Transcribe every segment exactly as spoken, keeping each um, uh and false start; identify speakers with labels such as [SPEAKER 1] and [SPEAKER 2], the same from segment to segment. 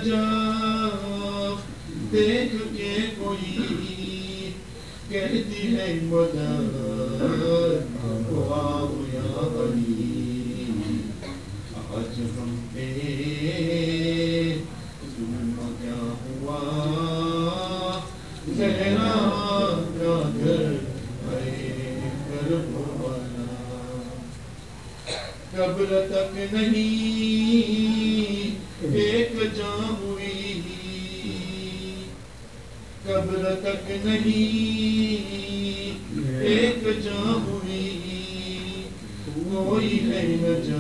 [SPEAKER 1] वजह देख के कोई कहती है मदद को आओ या अली आज हम पे जुल्म क्या हुआ जहरा का घर कब्र तक नहीं एक जान हुई कब्र तक नहीं एक जान हुई कोई है न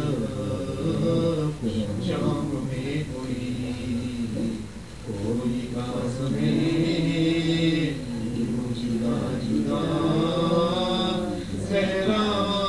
[SPEAKER 1] जाम में कोई कोई कास में जुदा जुदा सहरा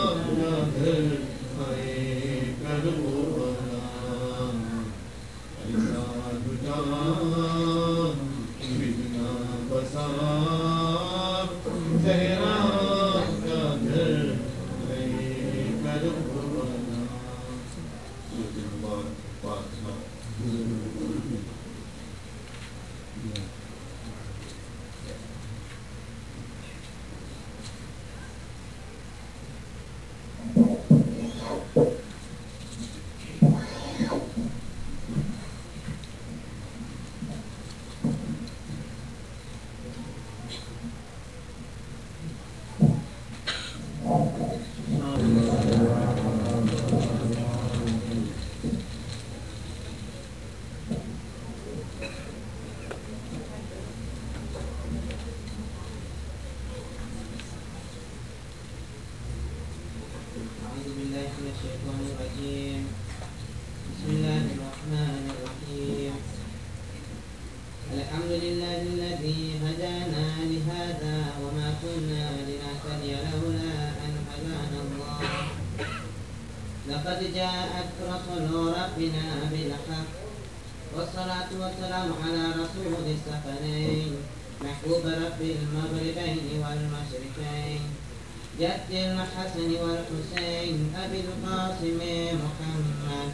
[SPEAKER 2] لقد جاءت رسل ربنا بالحق والصلاة والسلام على رسول الثقلين محبوب رب المغربين والمشرقين جد الحسن والحسين أبي القاسم محمد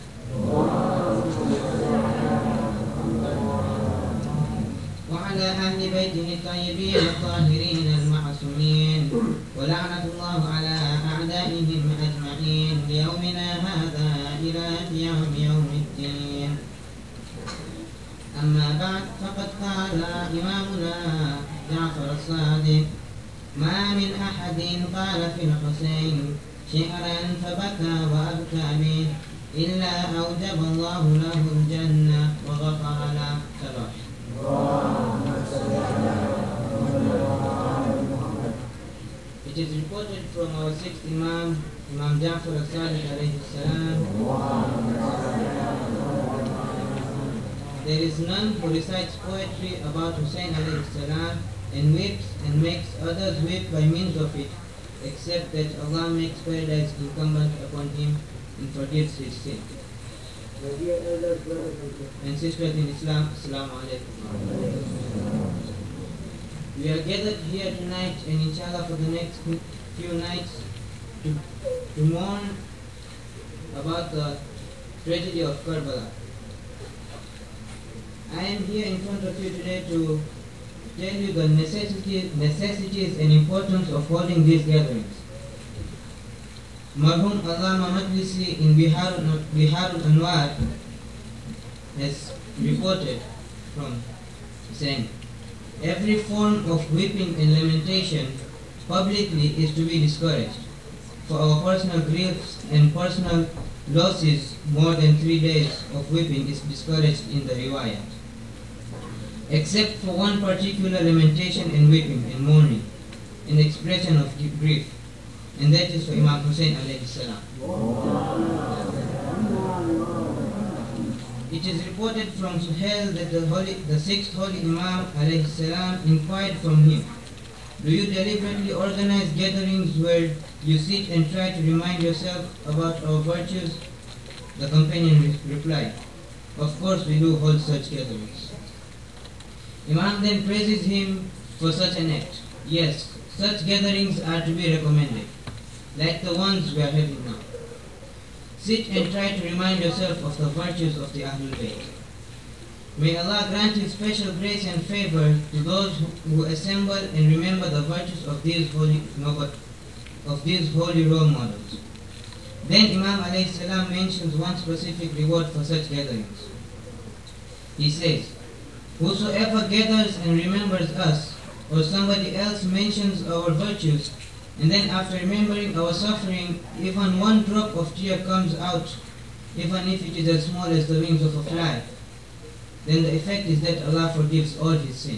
[SPEAKER 2] وعلى أهل بيته الطيبين الطاهرين المعصومين ولعنة الله على أعدائهم أجمعين ليومنا هذا إلى يوم يوم الدين. أما بعد فقد قال إمامنا جعفر الصادق ما من أحد قال في الحسين شعرا فبكى وأبكى به إلا أوجب الله له الجنة وغفر له. It is reported from our sixth Imam, Imam Ja'far al-Sadiq alayhi salam, there is none who recites poetry about Hussein alayhi salam and weeps and makes others weep by means of it, except that Allah makes paradise incumbent upon him and forgives his sin. And sisters in Islam, Assalamu alaikum. We are gathered here tonight and inshallah for the next few nights to, to mourn about the tragedy of Karbala. I am here in front of you today to tell you the necessity, necessities and importance of holding these gatherings. Marhum Allama Majlisi in Biharul Biharul Anwar has reported from saying, every form of weeping and lamentation publicly is to be discouraged. For our personal griefs and personal losses, more than three days of weeping is discouraged in the riwayat, except for one particular lamentation and weeping and mourning, an expression of grief, and that is for Imam Hussein alayhi salam. It is reported from Suhail that the, holy, the sixth holy Imam alayhi salam inquired from him, do you deliberately organize gatherings where you sit and try to remind yourself about our virtues? The companion re replied, of course we do hold such gatherings. Imam then praises him for such an act. Yes, such gatherings are to be recommended, like the ones we are having now. Sit and try to remind yourself of the virtues of the Ahlul Bayt. May Allah grant His special grace and favor to those who, who assemble and remember the virtues of these holy of these holy role models. Then Imam alayhi salam mentions one specific reward for such gatherings. He says, "Whosoever gathers and remembers us, or somebody else mentions our virtues, and then after remembering our suffering, even one drop of tear comes out, even if it is as small as the wings of a fly, then the effect is that Allah forgives all his sin.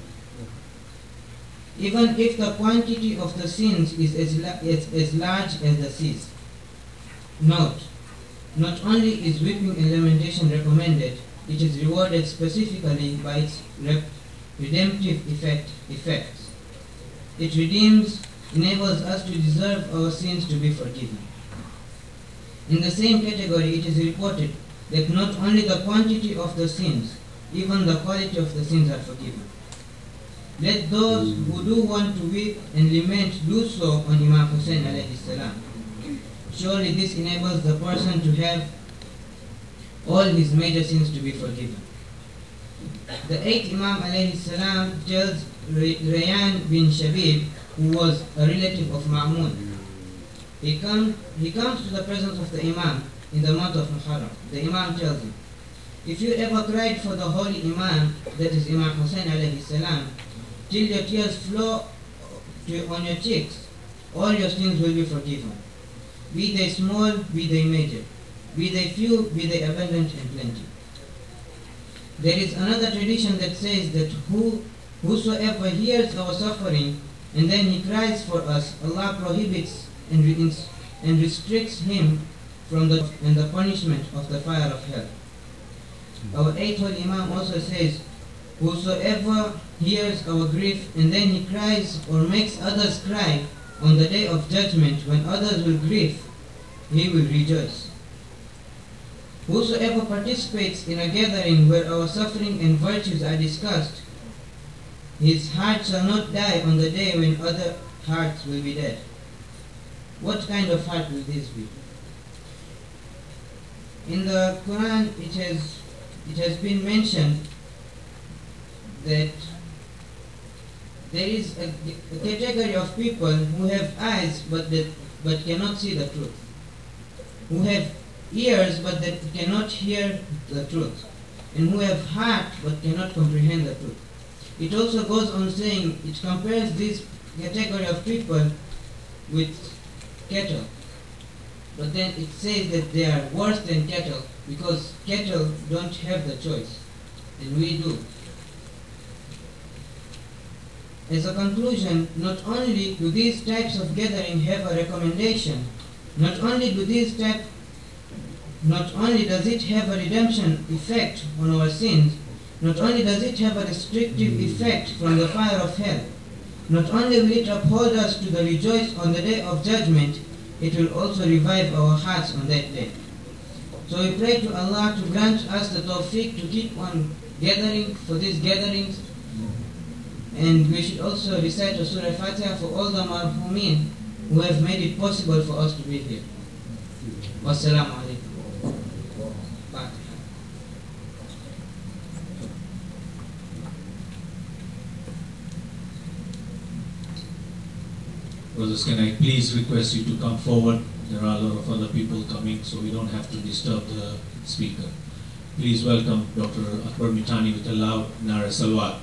[SPEAKER 2] Even if the quantity of the sins is as, la as, as large as the seas." Note, not only is weeping and lamentation recommended, it is rewarded specifically by its redemptive effect, effects. It redeems, enables us to deserve our sins to be forgiven. In the same category, it is reported that not only the quantity of the sins, even the quality of the sins are forgiven. Let those who do want to weep and lament do so on Imam Hussein alayhi salam. Surely this enables the person to have all his major sins to be forgiven. The eighth Imam alayhi salam tells Rayyan bin Shabib, who was a relative of Ma'mun. He, come, he comes to the presence of the Imam in the month of Muharram. The Imam tells him, "If you ever cried for the holy Imam, that is Imam Hussein alayhi salam, till your tears flow to, on your cheeks, all your sins will be forgiven. Be they small, be they major, be they few, be they abundant and plenty." There is another tradition that says that who, whosoever hears our suffering and then he cries for us, Allah prohibits and, re and restricts him from the, and the punishment of the fire of hell. Our eighth holy Imam also says, "Whosoever hears our grief and then he cries or makes others cry, on the day of judgment, when others will grieve, he will rejoice. Whosoever participates in a gathering where our suffering and virtues are discussed, his heart shall not die on the day when other hearts will be dead." What kind of heart will this be? In the Quran, it has, it has been mentioned that there is a, a category of people who have eyes but that but cannot see the truth, who have ears but that cannot hear the truth, and who have heart but cannot comprehend the truth. It also goes on saying, it compares this category of people with cattle, but then it says that they are worse than cattle because cattle don't have the choice and we do. As a conclusion, not only do these types of gathering have a recommendation, not only do these type, not only does it have a redemption effect on our sins, not only does it have a restrictive effect from the fire of hell, not only will it uphold us to the rejoice on the day of judgment, it will also revive our hearts on that day. So we pray to Allah to grant us the tawfiq to keep on gathering for these gatherings. And we should also recite the Surah Fatiha for all the marhumin who have made it possible for us to be here. Wassalamu alaikum. Fatiha.
[SPEAKER 3] Brothers, can I please request you to come forward? There are a lot of other people coming, so we don't have to disturb the speaker. Please welcome Doctor Akbar Mitani with a loud Nara Salwat.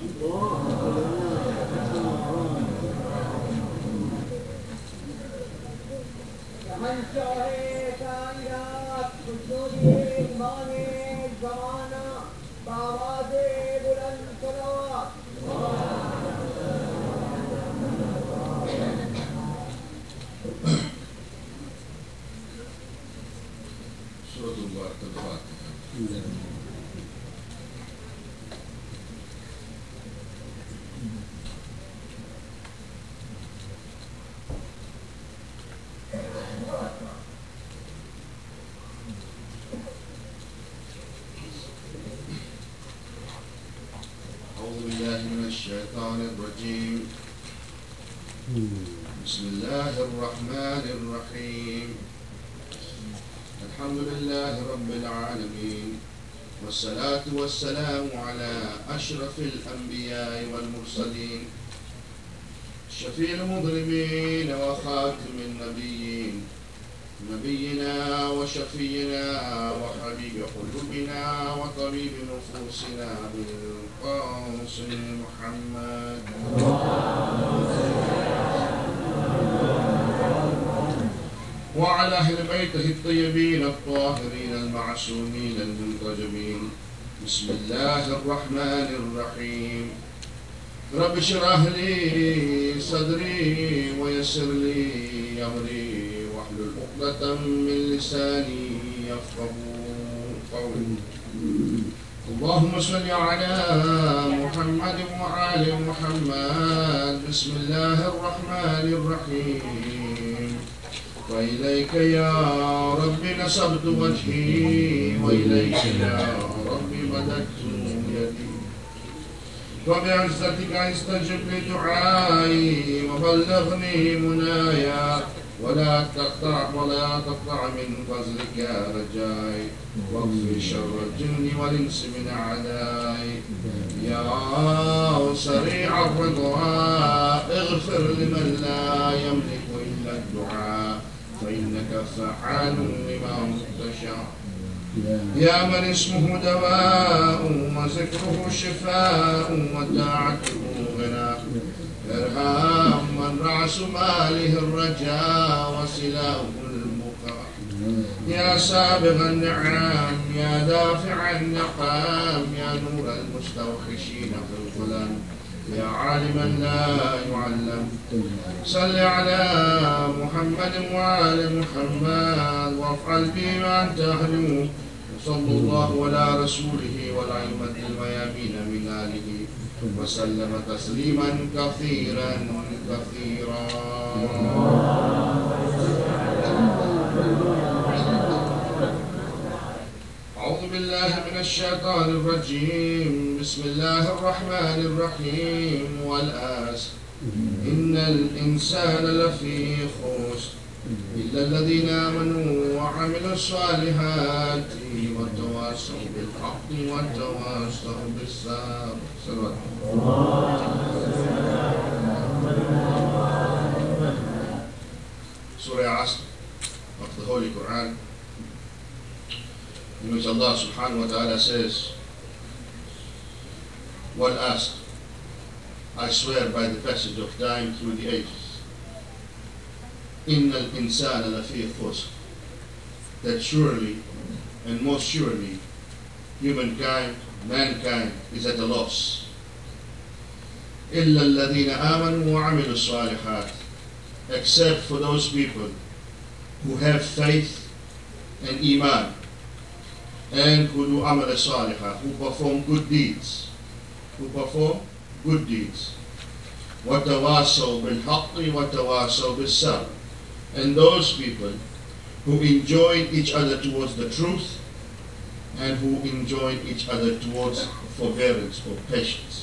[SPEAKER 1] الشيطان الرجيم بسم الله الرحمن الرحيم الحمد لله رب العالمين والصلاة والسلام على أشرف الأنبياء والمرسلين شفيع المذنبين وخاتم النبيين نبينا وشفينا وحبيب قلوبنا وطبيب نفوسنا بالقاسم محمد وعلى أهل بيته الطيبين الطاهرين المعصومين المنتجبين. بسم الله الرحمن الرحيم. رب اشرح لي صدري ويسر لي أمري واحلل عقدة من لساني يفقهوا قولي. اللهم صل على محمد وآل محمد. بسم الله الرحمن الرحيم. وإليك يا رب نصبت وجهي وإليك يا رب مددت يدي وبعزتك استجب لدعائي وبلغني منايا ولا تقطع ولا تقطع من فضلك رجائي واكفر شر الجن والإنس من أعدائي. يا سريع الرضا اغفر لمن لا يملك إلا الدعاء فإنك فعال لما تشاء. يا من اسمه دواء وذكره شفاء وطاعته غنى ارحم من رأس ماله الرجاء وسلاؤه البقاء. يا سابغ النعم يا دافع النقام يا نور المستوحشين في الظلام يا عالما لا يعلم. صل على محمد وآل محمد وافعل بما أنت أهله. وصلى الله على رسوله والأئمة الميامين من آله وسلم تسليما كثيرا كثيرا. أعوذ بالله من الشيطان الرجيم. بسم الله الرحمن الرحيم. والآسر إن الإنسان لفي خسر إلا الذين آمنوا وعملوا الصالحات وتواصوا بالحق وتواصوا بالصبر. Surah Asr of the Holy Quran, in which Allah subhanahu wa ta'ala says, Wal-Asr, I swear by the passage of time through the ages, Inna al-insana lafi khusr, that surely and most surely humankind, mankind is at a loss. Illa alladhina amanu wa amilu salihat, except for those people who have faith and iman and who do amal salihah, who perform good deeds, who perform good deeds. وَتَوَاصَوْا بِالْحَقِّ وَتَوَاصَوْا بِالصَّبْرِ, and those people who enjoin each other towards the truth and who enjoin each other towards forbearance or patience.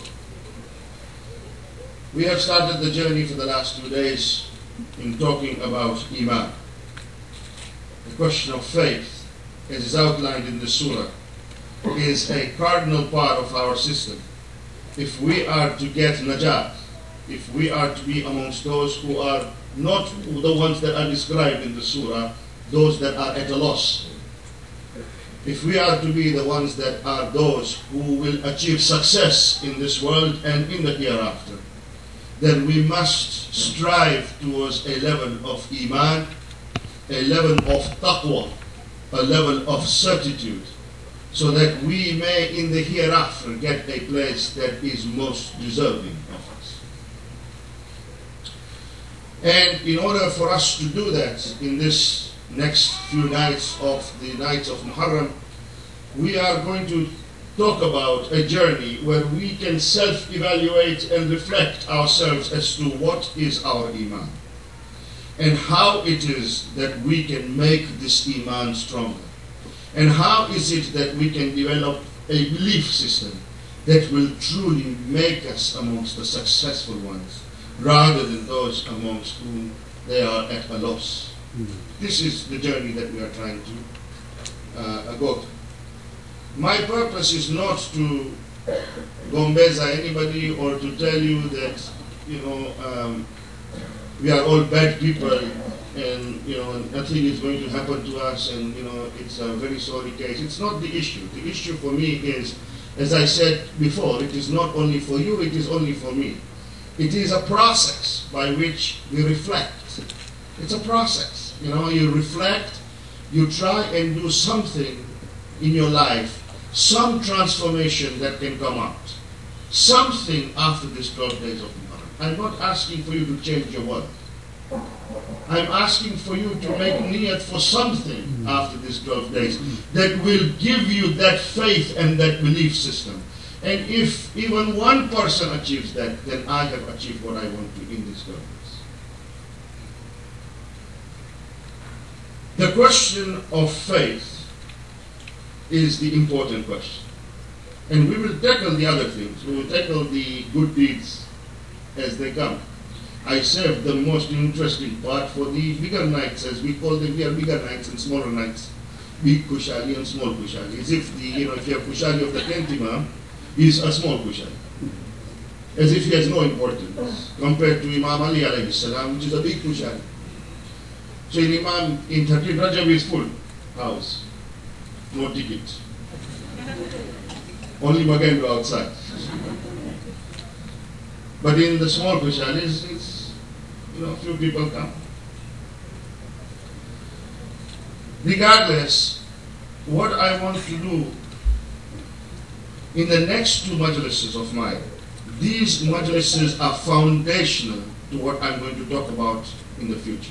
[SPEAKER 1] We have started the journey for the last two days in talking about Iman. The question of faith, as is outlined in the surah, is a cardinal part of our system. If we are to get najat, if we are to be amongst those who are not the ones that are described in the surah, those that are at a loss, if we are to be the ones that are those who will achieve success in this world and in the hereafter, then we must strive towards a level of iman, a level of taqwa, a level of certitude, so that we may in the hereafter get a place that is most deserving of us. And in order for us to do that in this next few nights of the nights of Muharram, we are going to talk about a journey where we can self-evaluate and reflect ourselves as to what is our iman and how it is that we can make this iman stronger, and how is it that we can develop a belief system that will truly make us amongst the successful ones rather than those amongst whom they are at a loss. Mm-hmm. This is the journey that we are trying to uh, go through. My purpose is not to gombeza anybody or to tell you that, you know, um, we are all bad people and, you know, nothing is going to happen to us and, you know, it's a very sorry case. It's not the issue. The issue for me is, as I said before, it is not only for you, it is only for me. It is a process by which we reflect. It's a process. You know, you reflect, you try and do something in your life, some transformation that can come out. Something after these twelve days of Muharram. I'm not asking for you to change your world. I'm asking for you to make niyat for something after these twelve days that will give you that faith and that belief system. And if even one person achieves that, then I have achieved what I want to in these twelve days. The question of faith is the important question. And we will tackle the other things. We will tackle the good deeds as they come. I saved the most interesting part for the bigger nights, as we call them. We are bigger nights and smaller nights. Big Kushali and small Kushali. As if the, you know, if you have Kushali of the tenth Imam, he is a small Kushali. As if he has no importance compared to Imam Ali alayhi salam, which is a big Kushali. So in Imam, in thirteenth Rajab is full house. No ticket. Only Magendo outside. But in the small Kushalis, it's, you know, few people come. Regardless, what I want to do in the next two majlises of mine, these majlises are foundational to what I'm going to talk about in the future.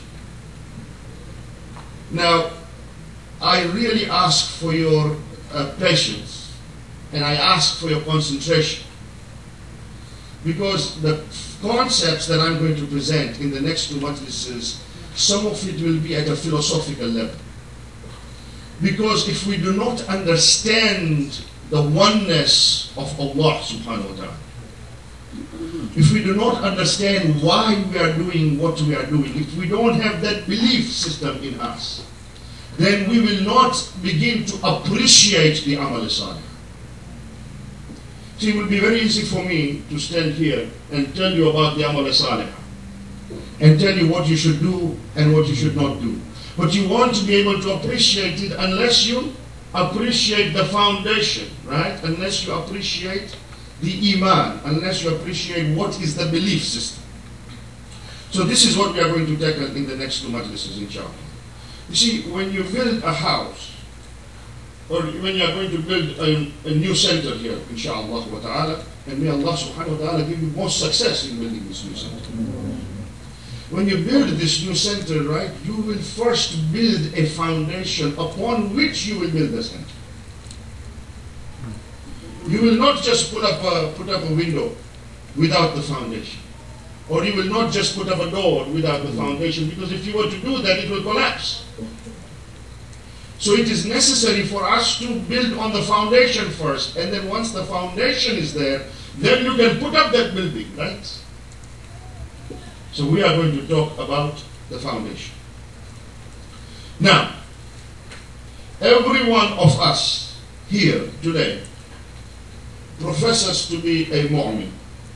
[SPEAKER 1] Now, I really ask for your uh, patience and I ask for your concentration, because the concepts that I'm going to present in the next two majlises, some of it will be at a philosophical level. Because if we do not understand the oneness of Allah subhanahu wa ta'ala, if we do not understand why we are doing what we are doing, if we don't have that belief system in us, then we will not begin to appreciate the Amal Salih. See, it will be very easy for me to stand here and tell you about the Amal Salih and tell you what you should do and what you should not do. But you want to be able to appreciate it unless you appreciate the foundation, right? Unless you appreciate the Iman, unless you appreciate what is the belief system. So this is what we are going to tackle in the next two majlises, inshallah. You see, when you build a house, or when you are going to build a, a new center here, inshallah wa ta'ala, and may Allah subhanahu wa ta'ala give you more success in building this new center. When you build this new center, right, you will first build a foundation upon which you will build the center. You will not just put up a, put up a window without the foundation. Or you will not just put up a door without the foundation, because if you were to do that, it will collapse. So it is necessary for us to build on the foundation first, and then once the foundation is there, then you can put up that building, right? So we are going to talk about the foundation. Now, every one of us here today professes to be a mu'min.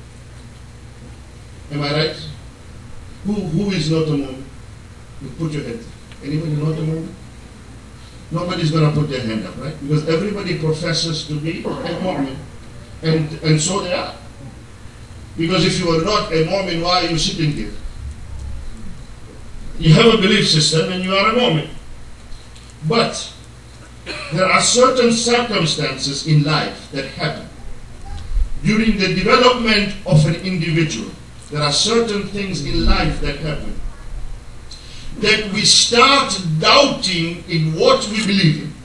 [SPEAKER 1] Am I right? Who, who is not a mu'min? You put your head. Anybody not a mu'min? Nobody's going to put their hand up, right? Because everybody professes to be a mu'min. And, and so they are. Because if you are not a mu'min, why are you sitting here? You have a belief system and you are a mu'min. But there are certain circumstances in life that happen during the development of an individual. There are certain things in life that happen that we start doubting in what we believe in.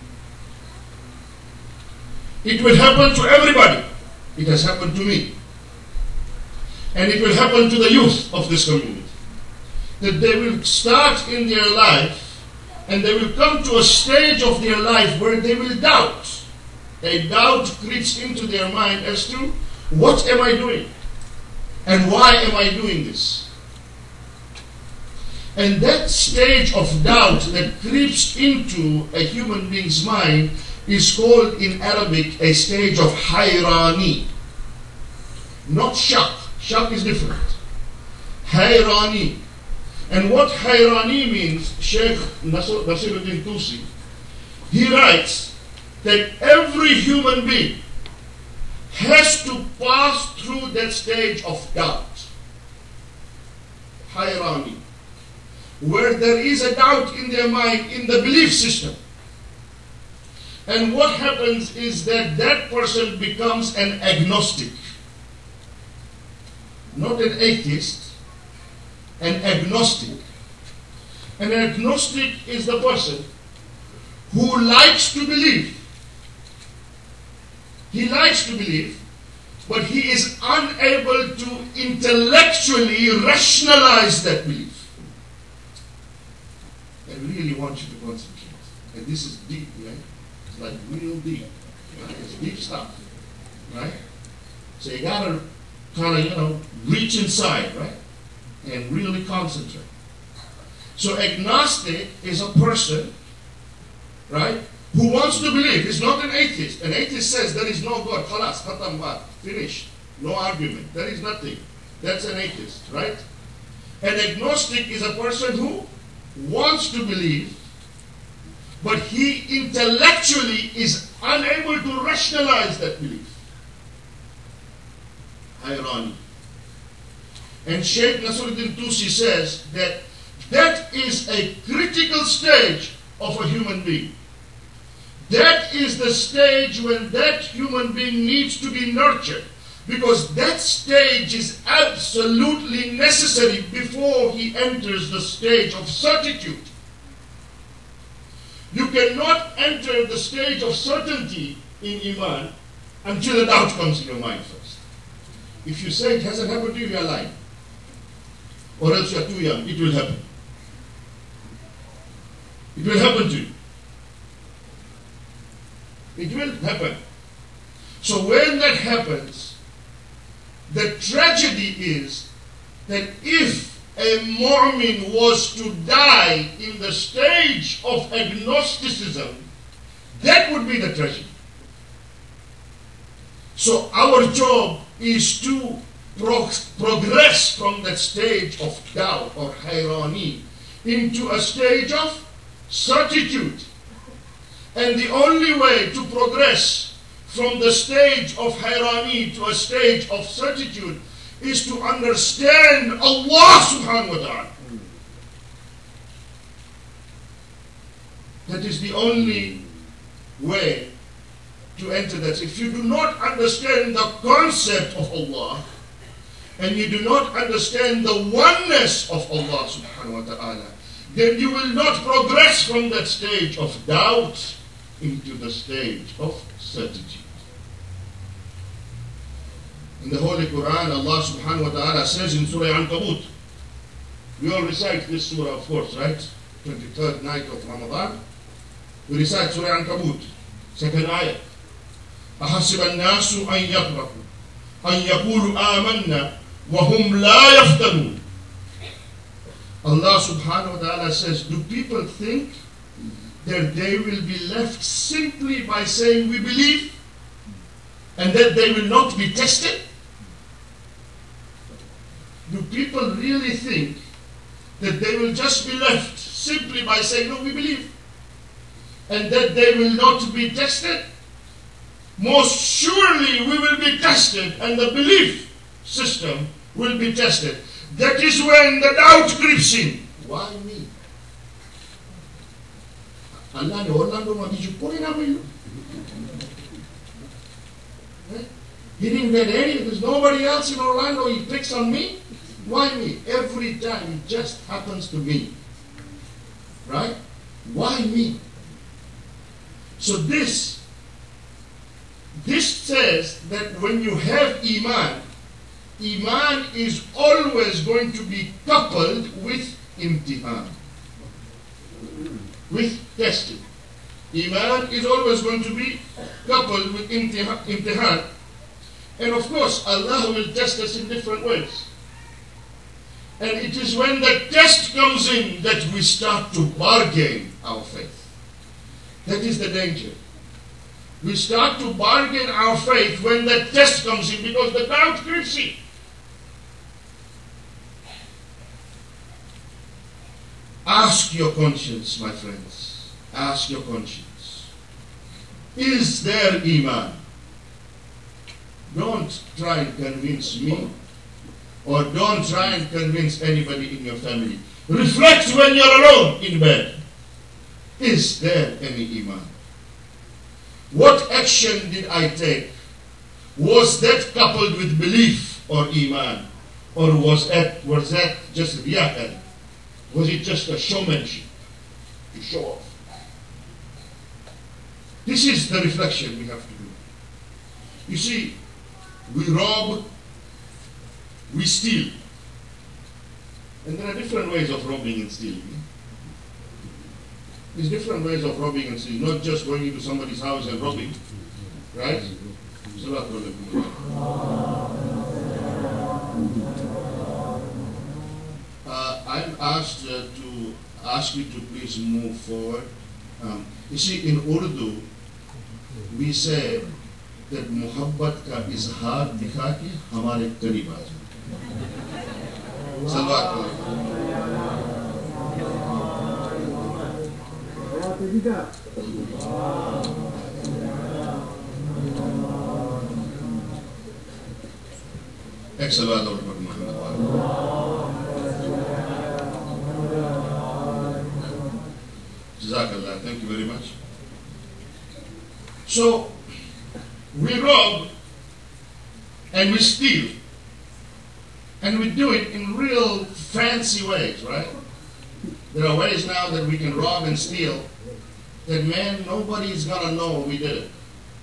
[SPEAKER 1] It will happen to everybody. It has happened to me. And it will happen to the youth of this community. That they will start in their life and they will come to a stage of their life where they will doubt. A doubt creeps into their mind as to, what am I doing? And why am I doing this? And that stage of doubt that creeps into a human being's mind is called in Arabic a stage of hayrani. Not shak. Shak is different. Hayrani. And what hayrani means, Sheikh Nasiruddin Tusi, he writes that every human being has to pass through that stage of doubt. Hayrani. Where there is a doubt in their mind in the belief system. And what happens is that that person becomes an agnostic. Not an atheist, an agnostic. An agnostic is the person who likes to believe. He likes to believe, but he is unable to intellectually rationalize that belief. I really want you to concentrate. And this is deep, right? It's like real deep. Right? It's deep stuff. Right? So you gotta kind of, you know, reach inside, right? And really concentrate. So agnostic is a person, right, who wants to believe. He's not an atheist. An atheist says there is no God. Khalas, khatam baat, finished. No argument. There is nothing. That's an atheist, right? An agnostic is a person who wants to believe, but he intellectually is unable to rationalize that belief. Irony. And Sheikh Nasiruddin Tusi says that that is a critical stage of a human being. That is the stage when that human being needs to be nurtured, because that stage is absolutely necessary before he enters the stage of certitude. You cannot enter the stage of certainty in Iman until a doubt comes in your mind first. If you say it hasn't happened to you, you are lying. Or else you are too young, it will happen. It will happen to you. It will happen. So when that happens, the tragedy is that if a Mormon was to die in the stage of agnosticism, that would be the tragedy. So our job is to pro progress from that stage of doubt or hayrani into a stage of certitude. And the only way to progress from the stage of hayrani to a stage of certitude is to understand Allah subhanahu wa ta'ala. That is the only way to enter that. If you do not understand the concept of Allah, and you do not understand the oneness of Allah subhanahu wa ta'ala, then you will not progress from that stage of doubt into the stage of certitude. In the Holy Quran, Allah subhanahu wa ta'ala says in Surah Ankabut, we all recite this surah, of course, right? twenty-third night of Ramadan. We recite Surah Ankabut, second ayah. أحسب الناس أن يتركوا أن يقولوا آمنا وهم لا يفتنون. Allah subhanahu wa ta'ala says, do people think that they will be left simply by saying we believe and that they will not be tested? Do people really think that they will just be left simply by saying no, we believe, and that they will not be tested? Most surely we will be tested, and the belief system will be tested. That is when the doubt creeps in. Why me? Allah ne Orlando ma dice pure na me. He didn't get any. There's nobody else in Orlando. He picks on me. Why me? Every time it just happens to me. Right? Why me? So this, this says that when you have Iman, Iman is always going to be coupled with imtihan, with testing. Iman is always going to be coupled with imtihan. And of course, Allah will test us in different ways. And it is when the test comes in that we start to bargain our faith. That is the danger. We start to bargain our faith when that test comes in, because the doubt creeps in. Ask your conscience, my friends. Ask your conscience. Is there Iman? Don't try and convince me, or don't try and convince anybody in your family. Reflect when you're alone in bed. Is there any Iman? What action did I take? Was that coupled with belief or Iman? Or was that, was that just riya'an? Was it just a showmanship to show off? This is the reflection we have to do. You see, we rob, we steal. And there are different ways of robbing and stealing. There's different ways of robbing and stealing, not just going into somebody's house and robbing, right? Uh, I'm asked uh, to ask you to please move forward. Um, you see, in Urdu, we say that muhabbat ka izhar dikha ke hamare kareeb aa jaye. Salawat alayhi. Excellent, Lord Jazakallah, thank you very much. So, we rob and we steal, and we do it in real fancy ways, right? There are ways now that we can rob and steal that, man, nobody's gonna know we did it.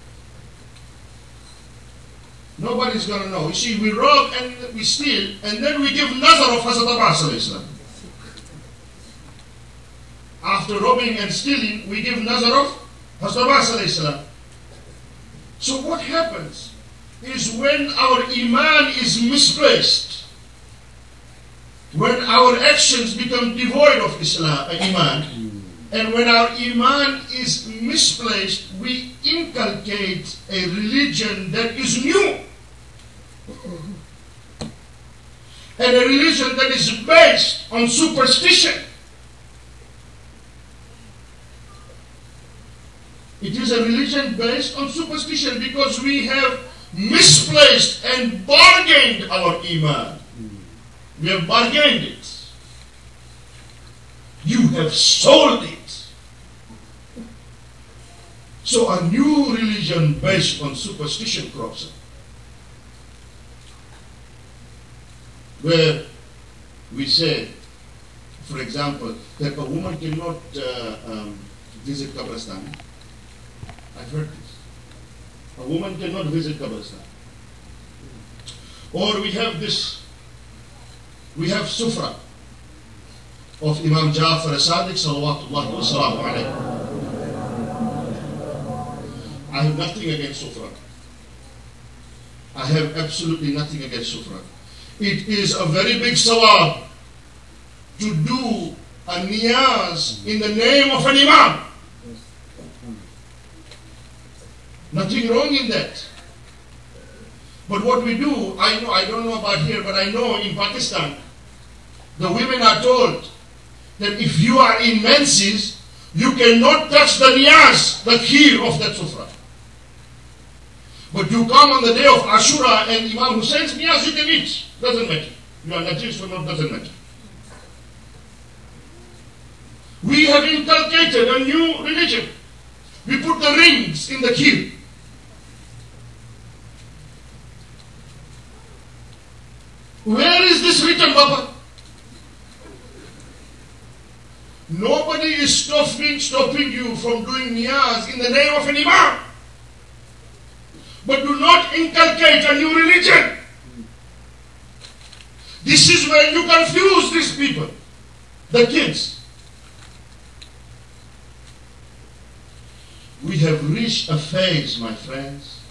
[SPEAKER 1] Nobody's gonna know. You see, we rob and we steal, and then we give nazar of Hazrat Abbas alayhi salam. After robbing and stealing, we give nazar of Hazrat Abbas alayhi salam. So what happens is, when our iman is misplaced, when our actions become devoid of Islam, uh, iman, and when our iman is misplaced, we inculcate a religion that is new, and a religion that is based on superstition. It is a religion based on superstition because we have misplaced and bargained our iman. We have bargained it. You have sold it. So a new religion based on superstition crops up, where we say, for example, that a woman cannot uh, um, visit Qabristan. I've heard this. A woman cannot visit Qabristan. Or we have this, we have Sufra of Imam Ja'far as-Sadiq salawatullahi wa salamu alayhi. I have nothing against Sufra. I have absolutely nothing against Sufra. It is a very big sawab to do a niyaz in the name of an imam. Nothing wrong in that. But what we do, I know, I don't know about here, but I know in Pakistan, the women are told that if you are in menses, you cannot touch the niyaz, the kheer of that sufra. But you come on the day of Ashura and Imam Hussein's niyaz, you can eat. Doesn't matter. You are najis or not, doesn't matter. We have inculcated a new religion. We put the rings in the kheer. Where is this written, Baba? Nobody is stopping, stopping you from doing niyaz in the name of an imam. But do not inculcate a new religion. This is where you confuse these people, the kids. We have reached a phase, my friends,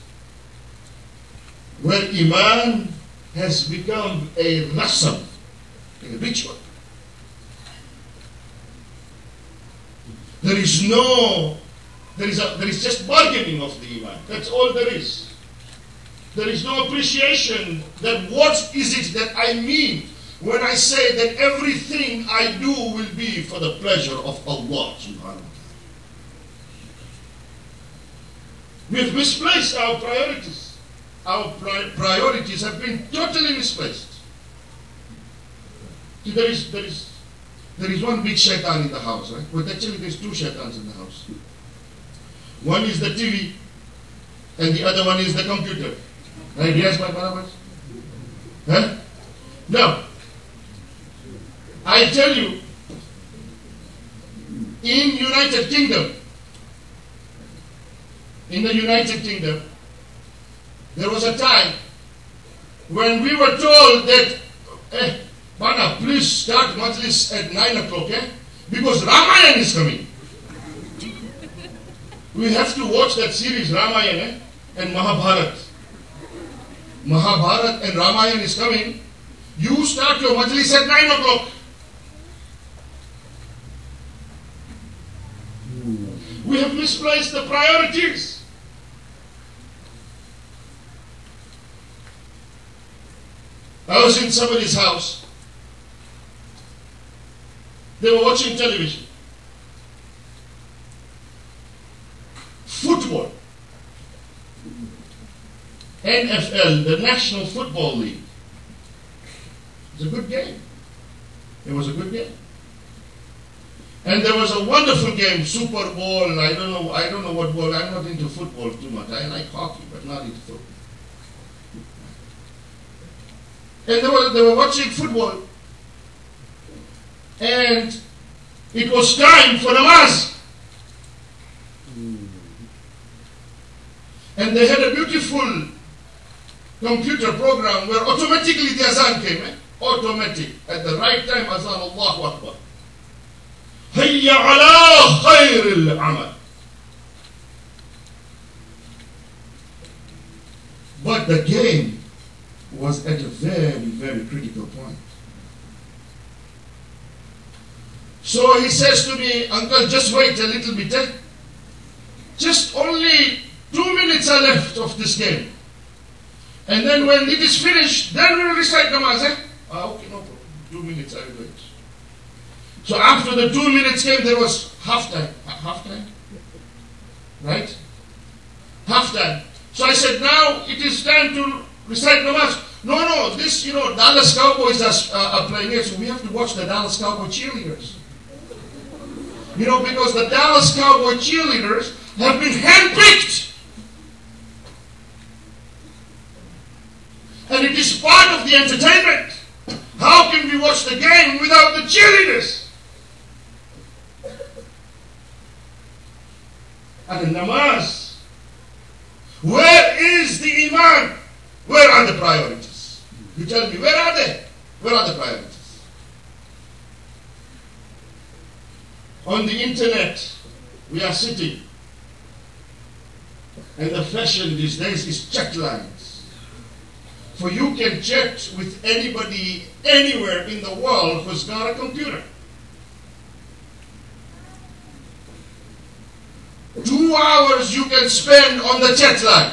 [SPEAKER 1] where iman has become a rasam, a ritual. There is no There is, a, there is just bargaining of the iman. That's all there is. There is no appreciation that what is it that I mean when I say that everything I do will be for the pleasure of Allah subhanahu wa ta'ala. We've misplaced our priorities. Our pri priorities have been totally misplaced. See, there is, there is, there is one big shaitan in the house, right? But actually there's two shaitans in the house. One is the T V and the other one is the computer. Right? Yes, my brothers? Huh? Now, I tell you, in United Kingdom, in the United Kingdom, there was a time when we were told that, eh, Bana, please start Majlis at nine o'clock, eh? Because Ramayana is coming. We have to watch that series, Ramayana and Mahabharat. Mahabharat and Ramayana is coming. You start your Majlis at nine o'clock. We have misplaced the priorities. I was in somebody's house. They were watching television. Football. N F L, the National Football League. It was a good game. It was a good game. And there was a wonderful game, Super Bowl. I don't know, I don't know what ball. I'm not into football too much. I like hockey, but not into football. And they were, they were watching football. And it was time for namaz. And they had a beautiful computer program where automatically the azan came. Eh? Automatic. At the right time, azan, Allahu Akbar. Hayya ala khayr al-amal. But the game was at a very, very critical point. So he says to me, Uncle, just wait a little bit. Eh? Just only two minutes are left of this game. And then when it is finished, then we will recite namaz. Eh? Ah, okay, no problem. Two minutes I will wait. So after the two minutes came, there was half time. Half time? Right? Half time. So I said, now it is time to recite namaz. No, no, this, you know, Dallas Cowboys are, uh, are playing here, so we have to watch the Dallas Cowboy cheerleaders. You know, because the Dallas Cowboy cheerleaders have been handpicked. And it is part of the entertainment. How can we watch the game without the cheerleaders? And the namaz. Where is the iman? Where are the priorities? You tell me, where are they? Where are the priorities? On the internet, we are sitting. And the fashion these days is chat lines. For you can chat with anybody, anywhere in the world who's got a computer. Two hours you can spend on the chat line.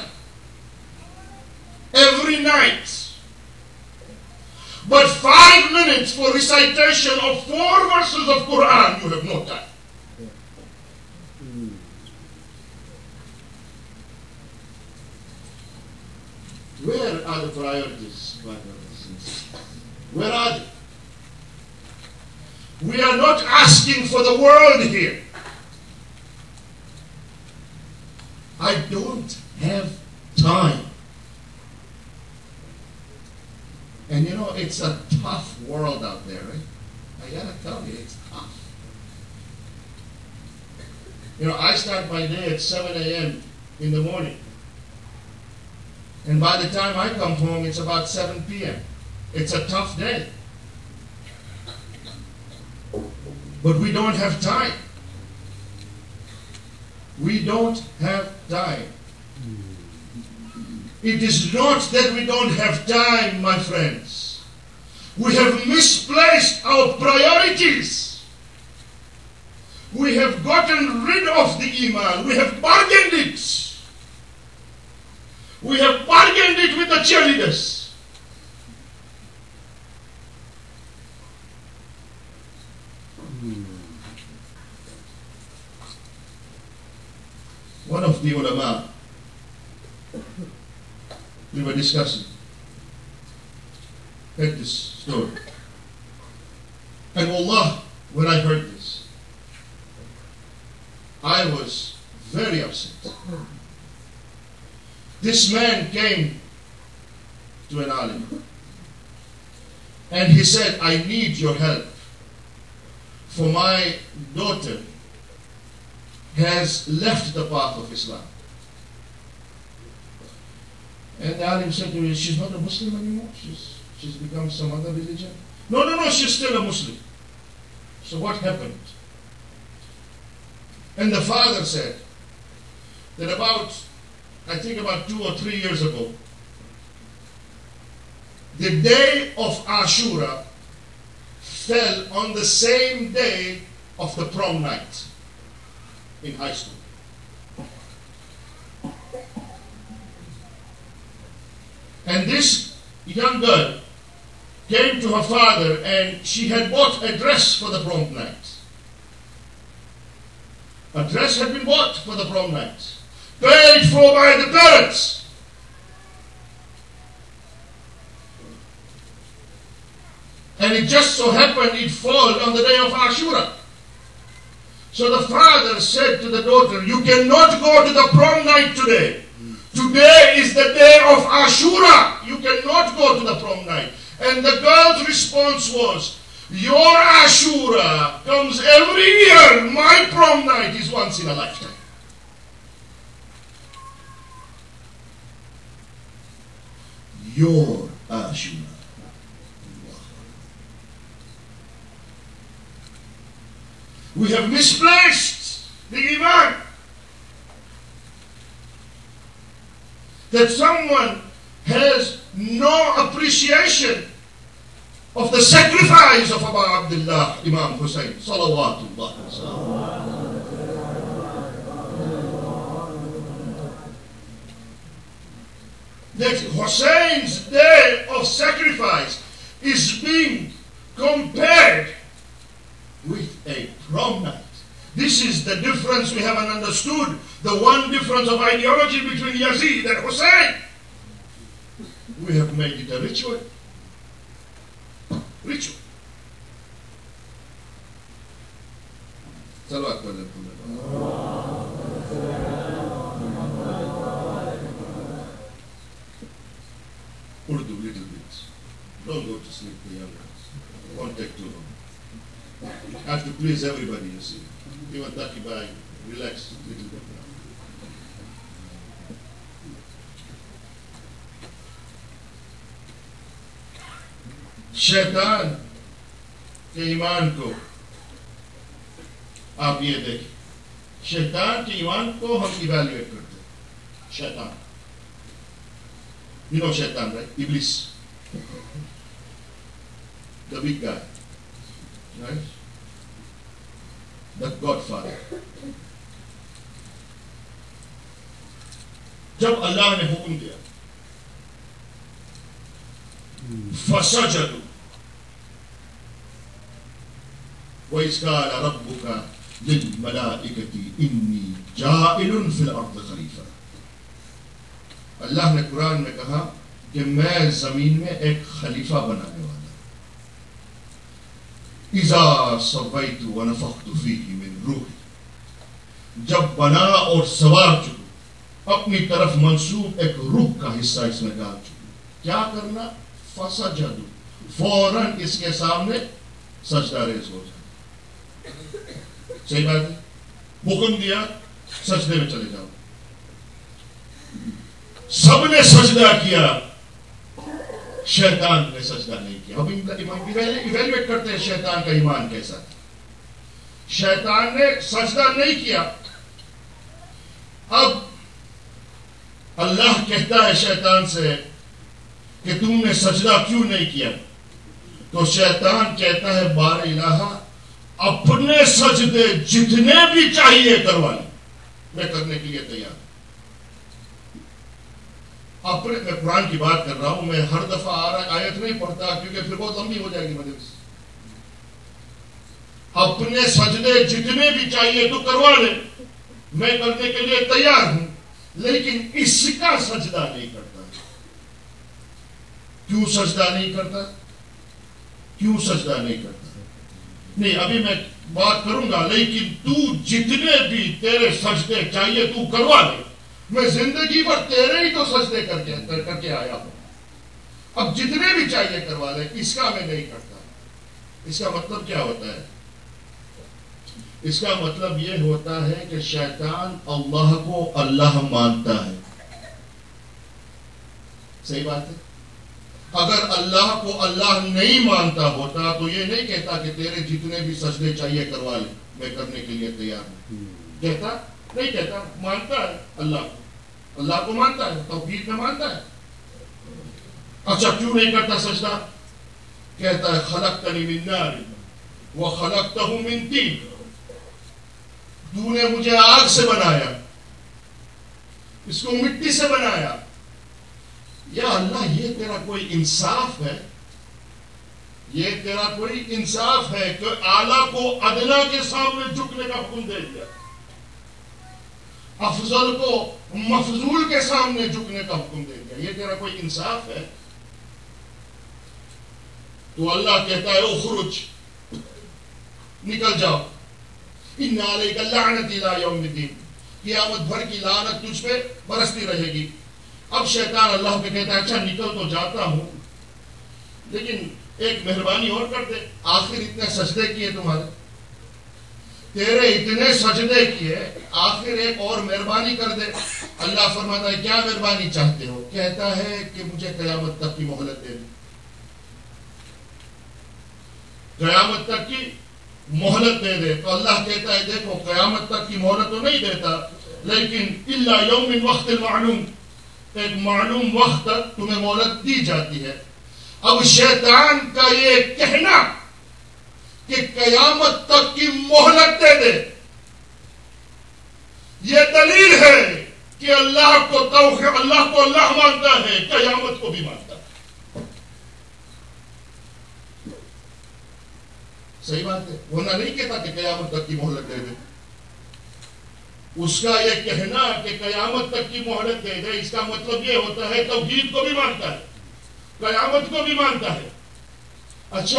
[SPEAKER 1] Every night. But five minutes for recitation of four verses of Quran, you have no time. Where are the priorities, my brothers and sisters? Where are they? We are not asking for the world here. I don't have time. And you know, it's a tough world out there, right? I gotta tell you, it's tough. You know, I start my day at seven a m in the morning. And by the time I come home, it's about seven p m It's a tough day. But we don't have time. We don't have time. It is not that we don't have time, my friends. We have misplaced our priorities. We have gotten rid of the iman. We have bargained it. We have bargained it with the cheerleaders. One of the ulama, we were discussing, heard this story. And wallah, when I heard this, I was very upset. This man came to an alim and he said, I need your help, for my daughter has left the path of Islam. And the alim said to me, she's not a Muslim anymore, she's, she's become some other religion. No, no, no, she's still a Muslim. So what happened? And the father said that about, I think about two or three years ago, the day of Ashura fell on the same day of the prom night in high school. And this young girl came to her father and she had bought a dress for the prom night. A dress had been bought for the prom night, paid for by the parents. And it just so happened it fell on the day of Ashura. So the father said to the daughter, you cannot go to the prom night today. Today is the day of Ashura. You cannot go to the prom night. And the girl's response was, your Ashura comes every year. My prom night is once in a lifetime. Your Ashura. We have misplaced the iman. That someone has no appreciation of the sacrifice of Abu Abdullah Imam Hussein salawatullah. That Hussein's day of sacrifice is being compared with a prom night. This is the difference we haven't understood. The one difference of ideology between Yazid and Hussein. We have made it a ritual. Ritual. Salawat Urdu little bit. Don't go to sleep, the young ones. Won't take too long. I have to please everybody, you see. Even Takibai, relax a little bit now. शैतान के ईमान को आप ये देखें, शैतान के ईमान को हम इवैल्यूएट करते हैं. शैतान, you know शैतान, right? Iblis, the big guy, right? The Godfather. जब अल्लाह ने हुक्म दिया फसजदू वइज़ क़ाल रब्बुका लिल-मलाइकति इन्नी जाइलुन फिल अर्द खलीफा. अल्लाह ने कुरान में कहा कि मैं जमीन में एक खलीफा बनाने वाला. इज़ा सवैतु व नफ़ख्तु फ़ीही मिन रूही, जब बना और सवार चुका, अपनी तरफ मंसूब एक रूह का हिस्सा इसमें डाल चुका, क्या करना? फसजदू, फौरन इसके सामने सजदा रेज़ हो जाए. सही बात है. हुक्म दिया सजदे में चले जाओ. सबने सजदा किया, शैतान ने सजदा नहीं किया. अब इवैल्यूएट करते हैं शैतान का ईमान कैसा है. शैतान ने सजदा नहीं किया. अब अल्लाह कहता है शैतान से कि तुमने सजदा क्यों नहीं किया? तो शैतान कहता है बार इलाहा اپنے سجدے جتنے بھی چاہیے کروا لیں، میں کرنے کے لیے تیار ہوں. اپنے میں قرآن کی بات کر رہا ہوں، میں ہر دفعہ آ رہا آیت نہیں پڑھتا کیونکہ پھر بہت لمبی ہو جائے گی مجلس. اپنے سجدے جتنے بھی چاہیے تو کروا لیں، میں کرنے کے لیے تیار ہوں، لیکن اس کا سجدہ نہیں کرتا. کیوں سجدہ نہیں کرتا؟ کیوں سجدہ نہیں کرتا؟ نہیں، ابھی میں بات کروں گا، لیکن تو جتنے بھی تیرے سجدے چاہیے تو کروا لے. میں زندگی بھر تیرے ہی تو سجدے کر کے کر کے آیا ہوں، اب جتنے بھی چاہیے کروا لے، اس کا میں نہیں کرتا. اس کا مطلب کیا ہوتا ہے؟ اس کا مطلب یہ ہوتا ہے کہ شیطان اللہ کو اللہ مانتا ہے. صحیح بات ہے؟ اگر اللہ کو اللہ نہیں مانتا ہوتا تو یہ نہیں کہتا کہ تیرے جتنے بھی سجدے چاہیے کروا لے، میں کرنے کے لیے تیار ہوں. کہتا نہیں کہتا، مانتا ہے اللہ کو، اللہ کو مانتا ہے، توحید میں مانتا ہے. اچھا کیوں نہیں کرتا سجدہ؟ کہتا ہے خلقتنی من نار وخلقتہ من طین، تو نے مجھے آگ سے بنایا، اس کو مٹی سے بنایا. یا اللہ یہ تیرا کوئی انصاف ہے؟ یہ تیرا کوئی انصاف ہے کہ اعلیٰ کو ادنا کے سامنے جھکنے کا حکم دے دیا، افضل کو مفضول کے سامنے جھکنے کا حکم دے دیا؟ یہ تیرا کوئی انصاف ہے؟ تو اللہ کہتا ہے اخرج، نکل جاؤ، ان علیک اللعنۃ الی یوم الدین، قیامت بھر کی لعنت تجھ پہ برستی رہے گی. اب شیطان اللہ پہ کہتا ہے اچھا نکل تو جاتا ہوں، لیکن ایک مہربانی اور کر دے، آخر اتنے سجدے کیے تمہارے، تیرے اتنے سجدے کیے، آخر ایک اور مہربانی کر دے. اللہ فرماتا ہے کیا مہربانی چاہتے ہو؟ کہتا ہے کہ مجھے قیامت تک کی مہلت دے دے. قیامت تک کی مہلت دے دے. تو اللہ کہتا ہے دیکھو قیامت تک کی مہلت تو نہیں دیتا، لیکن الا یوم وقت معلوم، ایک معلوم وقت تک تمہیں مہلت دی جاتی ہے. اب شیطان کا یہ کہنا کہ قیامت تک کی مہلت دے دے، یہ دلیل ہے کہ اللہ کو توحید، اللہ کو اللہ مانتا ہے، قیامت کو بھی مانتا ہے. صحیح بات ہے؟ وہ نہ نہیں کہتا کہ قیامت تک کی مہلت دے دے. اس کا یہ کہنا کہ قیامت تک کی مہلت دے دے، اس کا مطلب یہ ہوتا ہے توحید کو بھی مانتا ہے، قیامت کو بھی مانتا ہے. اچھا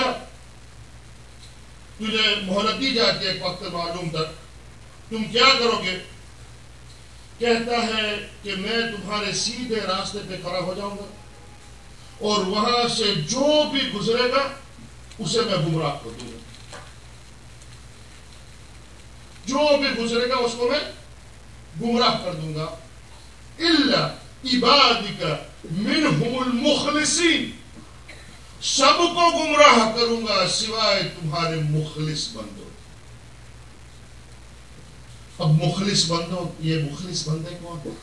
[SPEAKER 1] تجھے مہلت دی جاتی ہے ایک وقت معلوم تک، تم کیا کرو گے؟ کہتا ہے کہ میں تمہارے سیدھے راستے پہ کھڑا ہو جاؤں گا اور وہاں سے جو بھی گزرے گا اسے میں گمراہ کر دوں گا. جو بھی گزرے گا اس کو میں گمراہ کر دوں گا. الا عبادک منہم المخلصین، سب کو گمراہ کروں گا سوائے تمہارے مخلص بندوں. اب مخلص بندوں، یہ مخلص بندے کون ہیں؟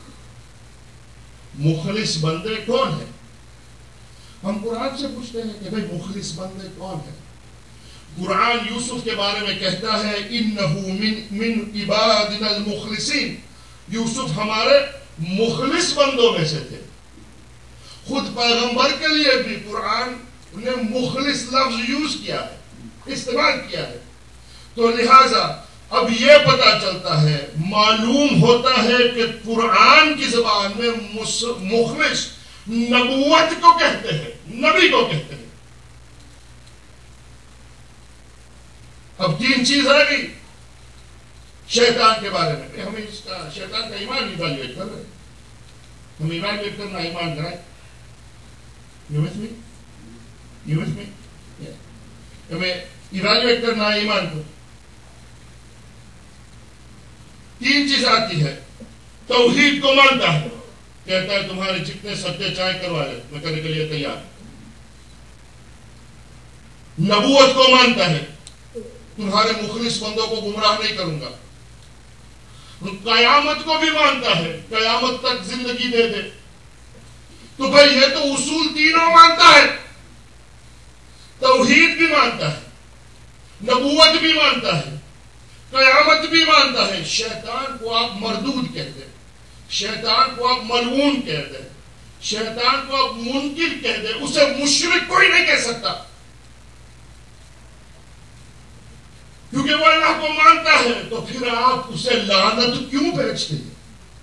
[SPEAKER 1] مخلص بندے کون ہیں؟ ہم قرآن سے پوچھتے ہیں کہ بھئی مخلص بندے کون ہیں؟ قرآن یوسف کے بارے میں کہتا ہے انہو من من عبادنا المخلصین، یوسف ہمارے مخلص بندوں میں سے تھے. خود پیغمبر کے لیے بھی قرآن نے مخلص لفظ یوز کیا ہے، استعمال کیا ہے. تو لہذا اب یہ پتا چلتا ہے، معلوم ہوتا ہے کہ قرآن کی زبان میں مخلص نبوت کو کہتے ہیں، نبی کو کہتے ہیں. اب تین چیز رہ گئی شیطان کے بارے میں. ہمیں اس کا شیطان کا ایمان ایویلویٹ کر رہے ہیں، ہم ایویلویٹ کرنا ایمان کرائیں. You with me? You with me? Yeah. ہمیں ایویلویٹ کرنا ہے ایمان کو. تین چیز آتی ہے. توحید کو مانتا ہے، کہتا ہے تمہارے جتنے سجدے چاہے کروا لے، میں کرنے کے لیے تیار. نبوت کو مانتا ہے، تمہارے مخلص بندوں کو گمراہ نہیں کروں گا. قیامت کو بھی مانتا ہے، قیامت تک زندگی دے دے. تو بھائی یہ تو اصول تینوں مانتا ہے، توحید بھی مانتا ہے، نبوت بھی مانتا ہے, قیامت بھی مانتا ہے. شیطان کو آپ مردود کہہ دیں, شیطان کو آپ ملعون کہہ دیں, شیطان کو آپ منکر کہہ دیں, اسے مشرک کوئی نہیں کہہ سکتا, کیونکہ وہ اللہ کو مانتا ہے. تو پھر آپ اسے لعنت کیوں بھیجتے ہیں؟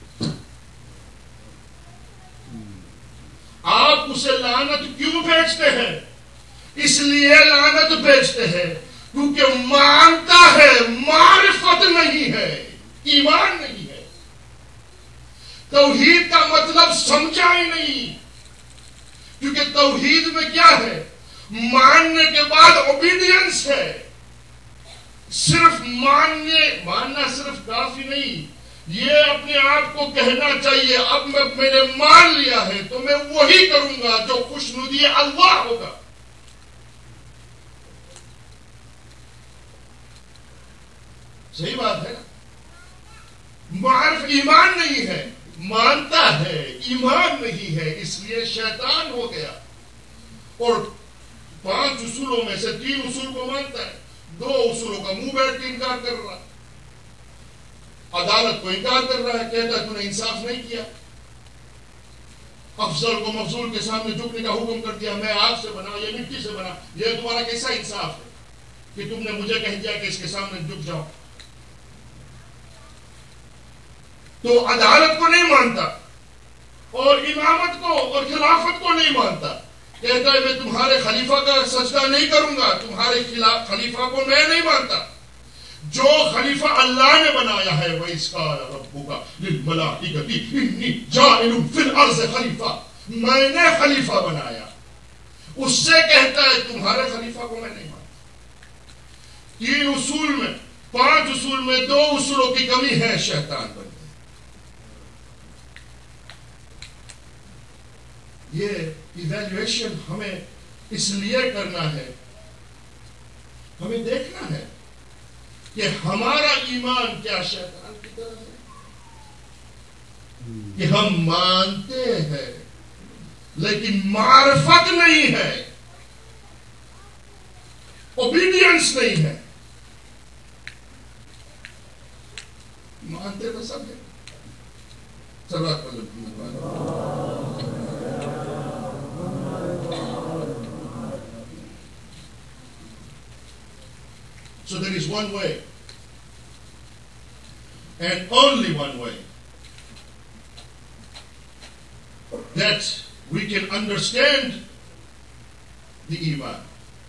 [SPEAKER 1] آپ اسے لعنت کیوں بھیجتے ہیں؟ اس لیے لعنت بھیجتے ہیں کیونکہ مانتا ہے, معرفت نہیں ہے, ایمان نہیں ہے, توحید کا مطلب سمجھا ہی نہیں. کیونکہ توحید میں کیا ہے؟ ماننے کے بعد اوبیڈینس ہے. صرف ماننے ماننا صرف کافی نہیں, یہ اپنے آپ کو کہنا چاہیے اب میں میں نے مان لیا ہے تو میں وہی کروں گا جو خوشنودی اللہ ہوگا. صحیح بات ہے نا؟ معرف ایمان نہیں ہے, مانتا ہے, ایمان نہیں ہے, اس لیے شیطان ہو گیا. اور پانچ اصولوں میں سے تین اصول کو مانتا ہے, دو اصولوں کا منہ بیٹھ کے انکار کر رہا ہے. عدالت کو انکار کر رہا ہے, کہتا ہے تو نے انصاف نہیں کیا. افضل کو مفضول کے سامنے جھکنے کا حکم کر دیا, میں آگ سے بنا, یہ مٹی سے بنا, یہ تمہارا کیسا انصاف ہے کہ تم نے مجھے کہہ دیا کہ اس کے سامنے جھک جاؤ. تو عدالت کو نہیں مانتا اور امامت کو اور خلافت کو نہیں مانتا. کہتا ہے میں تمہارے خلیفہ کا سجدہ نہیں کروں گا, تمہارے خلاف خلیفہ کو میں نہیں مانتا. جو خلیفہ اللہ نے بنایا ہے وَإِذْ قَالَ رَبُّكَ لِلْمَلَائِكَةِ إِنِّي جَاعِلٌ فِي الْأَرْضِ خلیفہ, میں نے خلیفہ بنایا. اس سے کہتا ہے تمہارے خلیفہ کو میں نہیں مانتا. تین اصول میں, پانچ اصول میں دو اصولوں کی کمی ہے, شیطان بن گئے. یہ ایویلویشن ہمیں اس لیے کرنا ہے, ہمیں دیکھنا ہے کہ ہمارا ایمان کیا شیطان کی طرح ہے کہ ہم مانتے ہیں لیکن معرفت نہیں ہے, اوبیڈینس نہیں ہے. مانتے تو سب ہے. صلوات پڑھ لو. So there is one way, and only one way, that we can understand the Iman.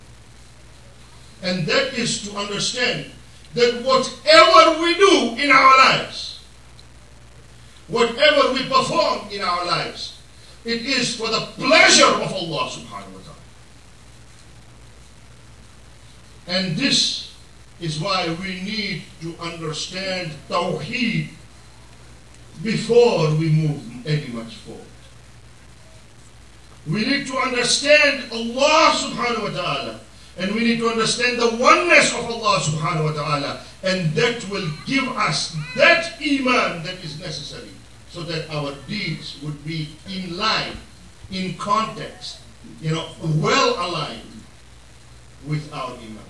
[SPEAKER 1] And that is to understand that whatever we do in our lives, whatever we perform in our lives, it is for the pleasure of Allah subhanahu wa ta'ala. And this is why we need to understand Tawheed before we move any much forward. We need to understand Allah subhanahu wa ta'ala, and we need to understand the oneness of Allah subhanahu wa ta'ala, and that will give us that iman that is necessary so that our deeds would be in line, in context, you know, well aligned with our iman.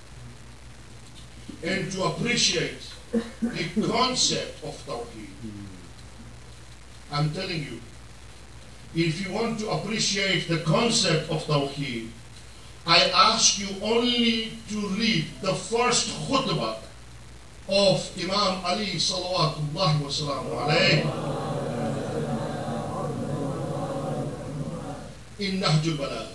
[SPEAKER 1] And to appreciate the concept of Tawheed. I'm telling you, if you want to appreciate the concept of Tawheed, I ask you only to read the first khutbah of Imam Ali salawatullahi wa salamu alayhi in Nahjul Balagha.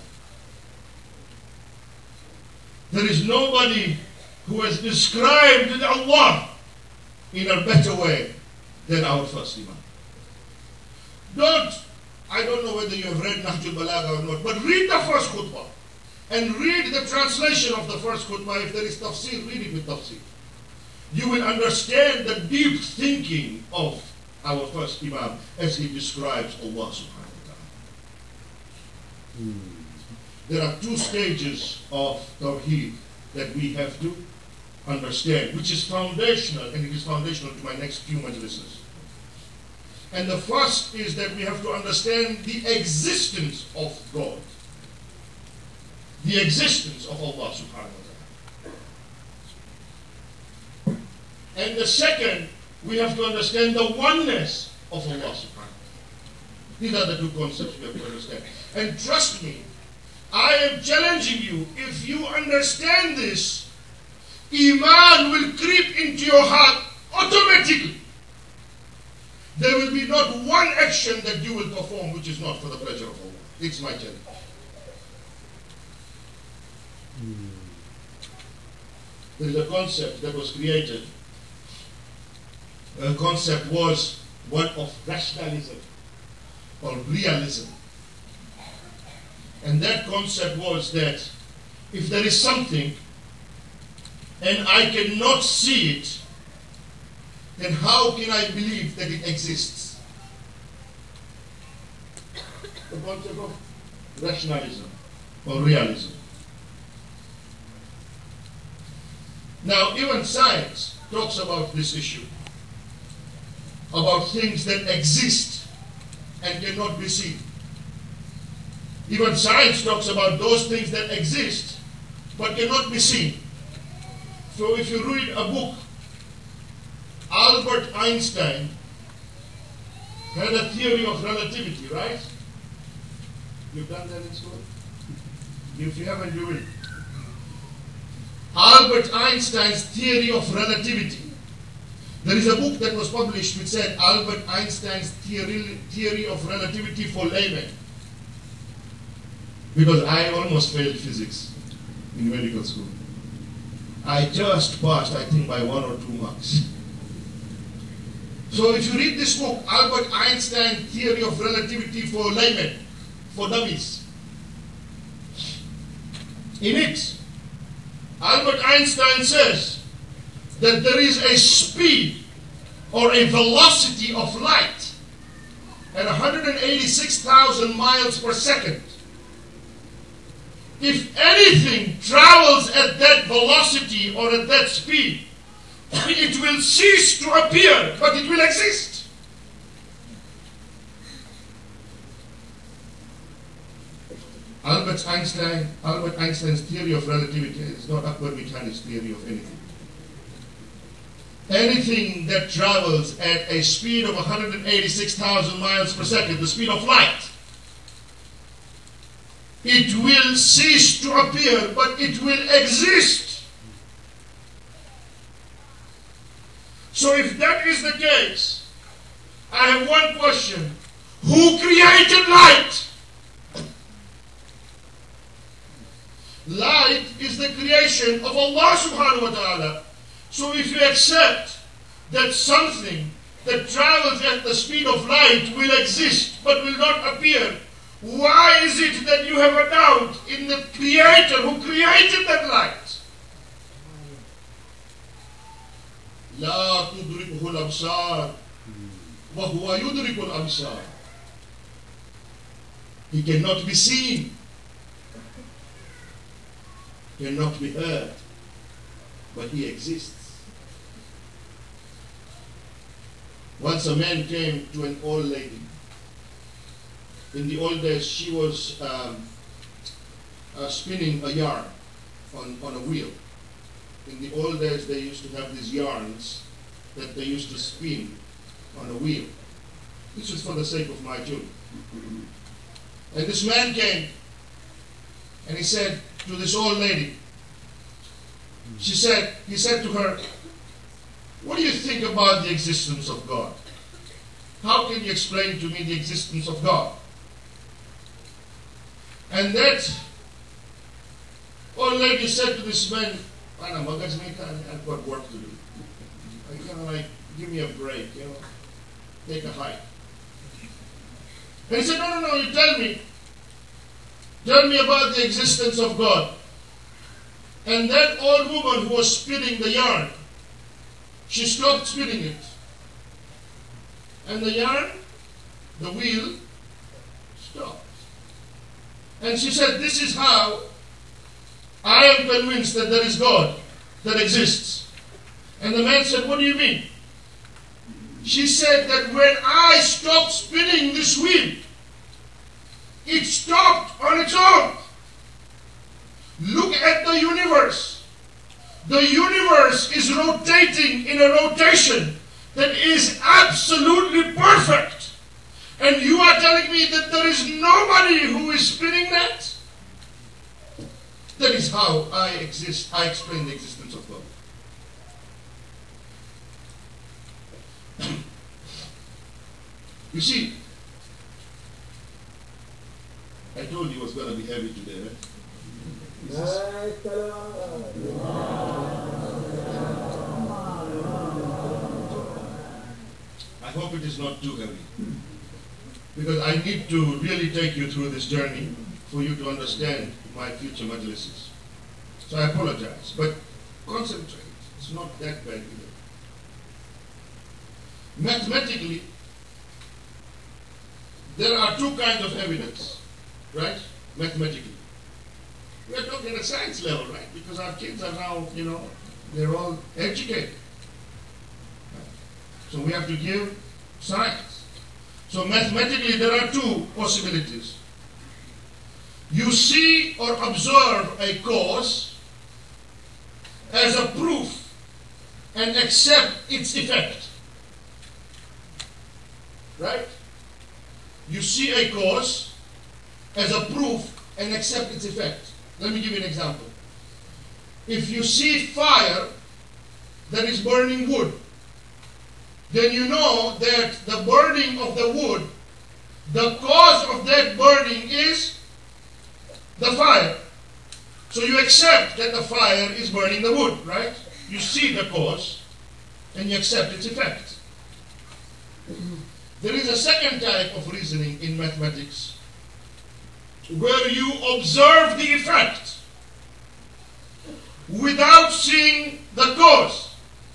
[SPEAKER 1] There is nobody who has described Allah in a better way than our first Imam. Don't, I don't know whether you have read Nahjul Balagha or not, but read the first khutbah and read the translation of the first khutbah. If there is tafsir, read it with tafsir. You will understand the deep thinking of our first Imam as he describes Allah subhanahu wa ta'ala. Hmm. There are two stages of Tawheed that we have to understand, which is foundational, and it is foundational to my next few majlises. And the first is that we have to understand the existence of God, the existence of Allah subhanahu wa ta'ala. And the second, we have to understand the oneness of Allah subhanahu wa ta'ala. These are the two concepts we have to understand. And trust me, I am challenging you, if you understand this, Iman will creep into your heart automatically. There will be not one action that you will perform which is not for the pleasure of Allah. It's my challenge. There is a concept that was created. The concept was one of rationalism or realism. And that concept was that if there is something and I cannot see it, then how can I believe that it exists? The concept of rationalism or realism. Now, even science talks about this issue, about things that exist and cannot be seen. Even science talks about those things that exist but cannot be seen. So if you read a book, Albert Einstein had a theory of relativity, right? You've done that in school? If you haven't, you will. Albert Einstein's theory of relativity. There is a book that was published which said Albert Einstein's theory, theory of relativity for laymen. Because I almost failed physics in medical school. I just passed, I think, by one or two marks. So if you read this book, Albert Einstein Theory of Relativity for Laymen, for Dummies, in it, Albert Einstein says that there is a speed or a velocity of light at one hundred eighty-six thousand miles per second. If anything travels at that velocity or at that speed, it will cease to appear, but it will exist. Albert Einstein, Albert Einstein's theory of relativity is not Akbar Mithani's theory of anything. Anything that travels at a speed of one hundred eighty-six thousand miles per second, the speed of light, it will cease to appear, but it will exist. So if that is the case, I have one question. Who created light? Light is the creation of Allah subhanahu wa ta'ala. So if you accept that something that travels at the speed of light will exist but will not appear, why is it that you have a doubt in the Creator who created that light? لا تدركه الأبصار وهو يدرك الأبصار. He cannot be seen, cannot be heard, but He exists. Once a man came to an old lady. In the old days, she was um, uh, spinning a yarn on, on a wheel. In the old days, they used to have these yarns that they used to spin on a wheel. This is for the sake of my children. And this man came and he said to this old lady, she said, he said to her, what do you think about the existence of God? How can you explain to me the existence of God? And that old lady said to this man, I've got work to do. You know, like, give me a break, you know, take a hike. And he said, no, no, no, you tell me. Tell me about the existence of God. And that old woman who was spinning the yarn, she stopped spinning it. And the yarn, the wheel, stopped. And she said, this is how I am convinced that there is God that exists. And the man said, what do you mean? She said that when I stopped spinning this wheel, it stopped on its own. Look at the universe. The universe is rotating in a rotation that is absolutely perfect. And you are telling me that there is nobody who is spinning that? That is how I exist, I explain the existence of God. You see, I told you it was going to be heavy today, right? This is- I hope it is not too heavy. Because I need to really take you through this journey for you to understand my future majlises. So I apologize, but concentrate. It's not that bad either. Mathematically, there are two kinds of evidence, right? Mathematically. We are talking at science level, right? Because our kids are now, you know, they're all educated. So we have to give science. So mathematically, there are two possibilities. You see or observe a cause as a proof and accept its effect. Right? You see a cause as a proof and accept its effect. Let me give you an example. If you see fire that is burning wood, then you know that the burning of the wood, the cause of that burning is the fire. So you accept that the fire is burning the wood, right? You see the cause and you accept its effect. There is a second type of reasoning in mathematics where you observe the effect without seeing the cause.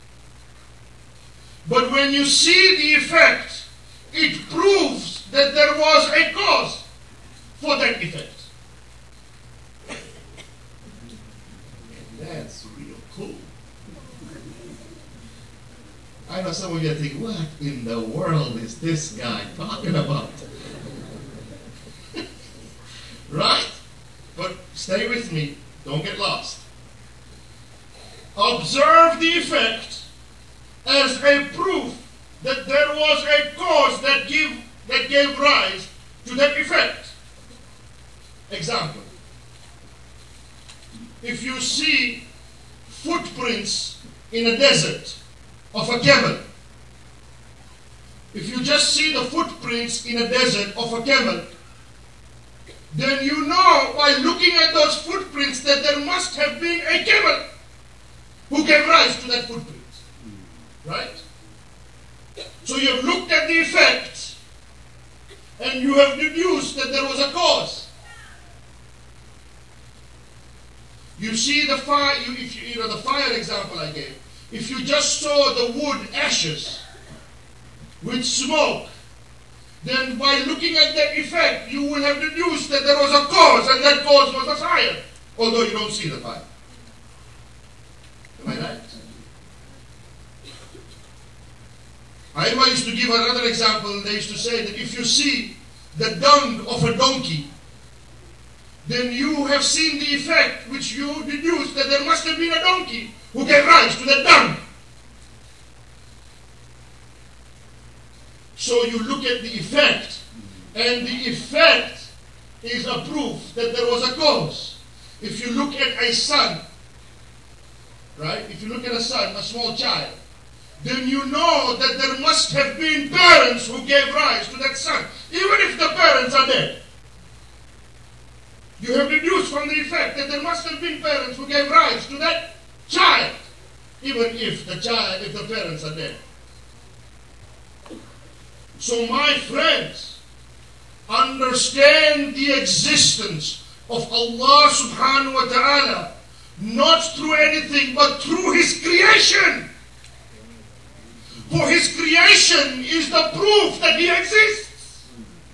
[SPEAKER 1] But when you see the effect, it proves that there was a cause for that effect. And that's real cool. I know some of you think, what in the world is this guy talking about? Right? But stay with me. Don't get lost. Observe the effect as a proof that there was a cause that give that gave rise to that effect. Example. If you see footprints in a desert of a camel, if you just see the footprints in a desert of a camel, then you know by looking at those footprints that there must have been a camel who gave rise to that footprint. Right? So you have looked at the effect and you have deduced that there was a cause. You see the fire, you, if you, you know the fire example I gave. If you just saw the wood ashes with smoke, then by looking at that effect, you will have deduced that there was a cause, and that cause was a fire, although you don't see the fire. Am I right? I used to give another example. They used to say that if you see the dung of a donkey, then you have seen the effect which you deduced that there must have been a donkey who gave rise to the dung. So you look at the effect, and the effect is a proof that there was a cause. If you look at a son, right? If you look at a son, a small child, then you know that there must have been parents who gave rise to that son, even if the parents are dead. You have deduced from the effect that there must have been parents who gave rise to that child, even if the child, if the parents are dead. So my friends, understand the existence of Allah subhanahu wa ta'ala, not through anything but through His creation. For His creation is the proof that He exists.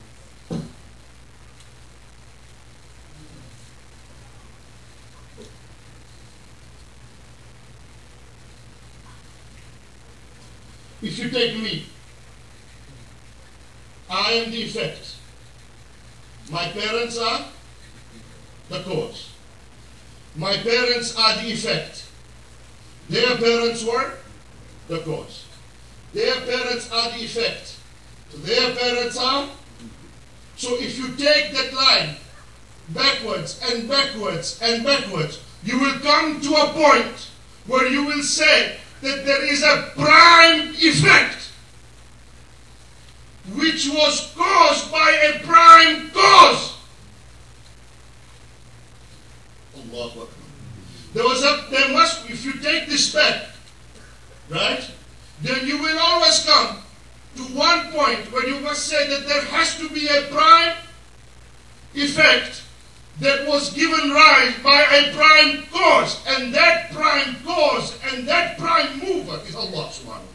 [SPEAKER 1] If you take me, I am the effect. My parents are the cause. My parents are the effect. Their parents were the cause. Their parents are the effect. Their parents are. So if you take that line backwards and backwards and backwards, you will come to a point where you will say that there is a prime effect which was caused by a prime cause. Allahu Akbar. There was a, there must, if you take this back, right, then you will always come to one point where you must say that there has to be a prime effect that was given rise by a prime cause, and that prime cause and that prime mover is Allah subhanahu wa ta'ala.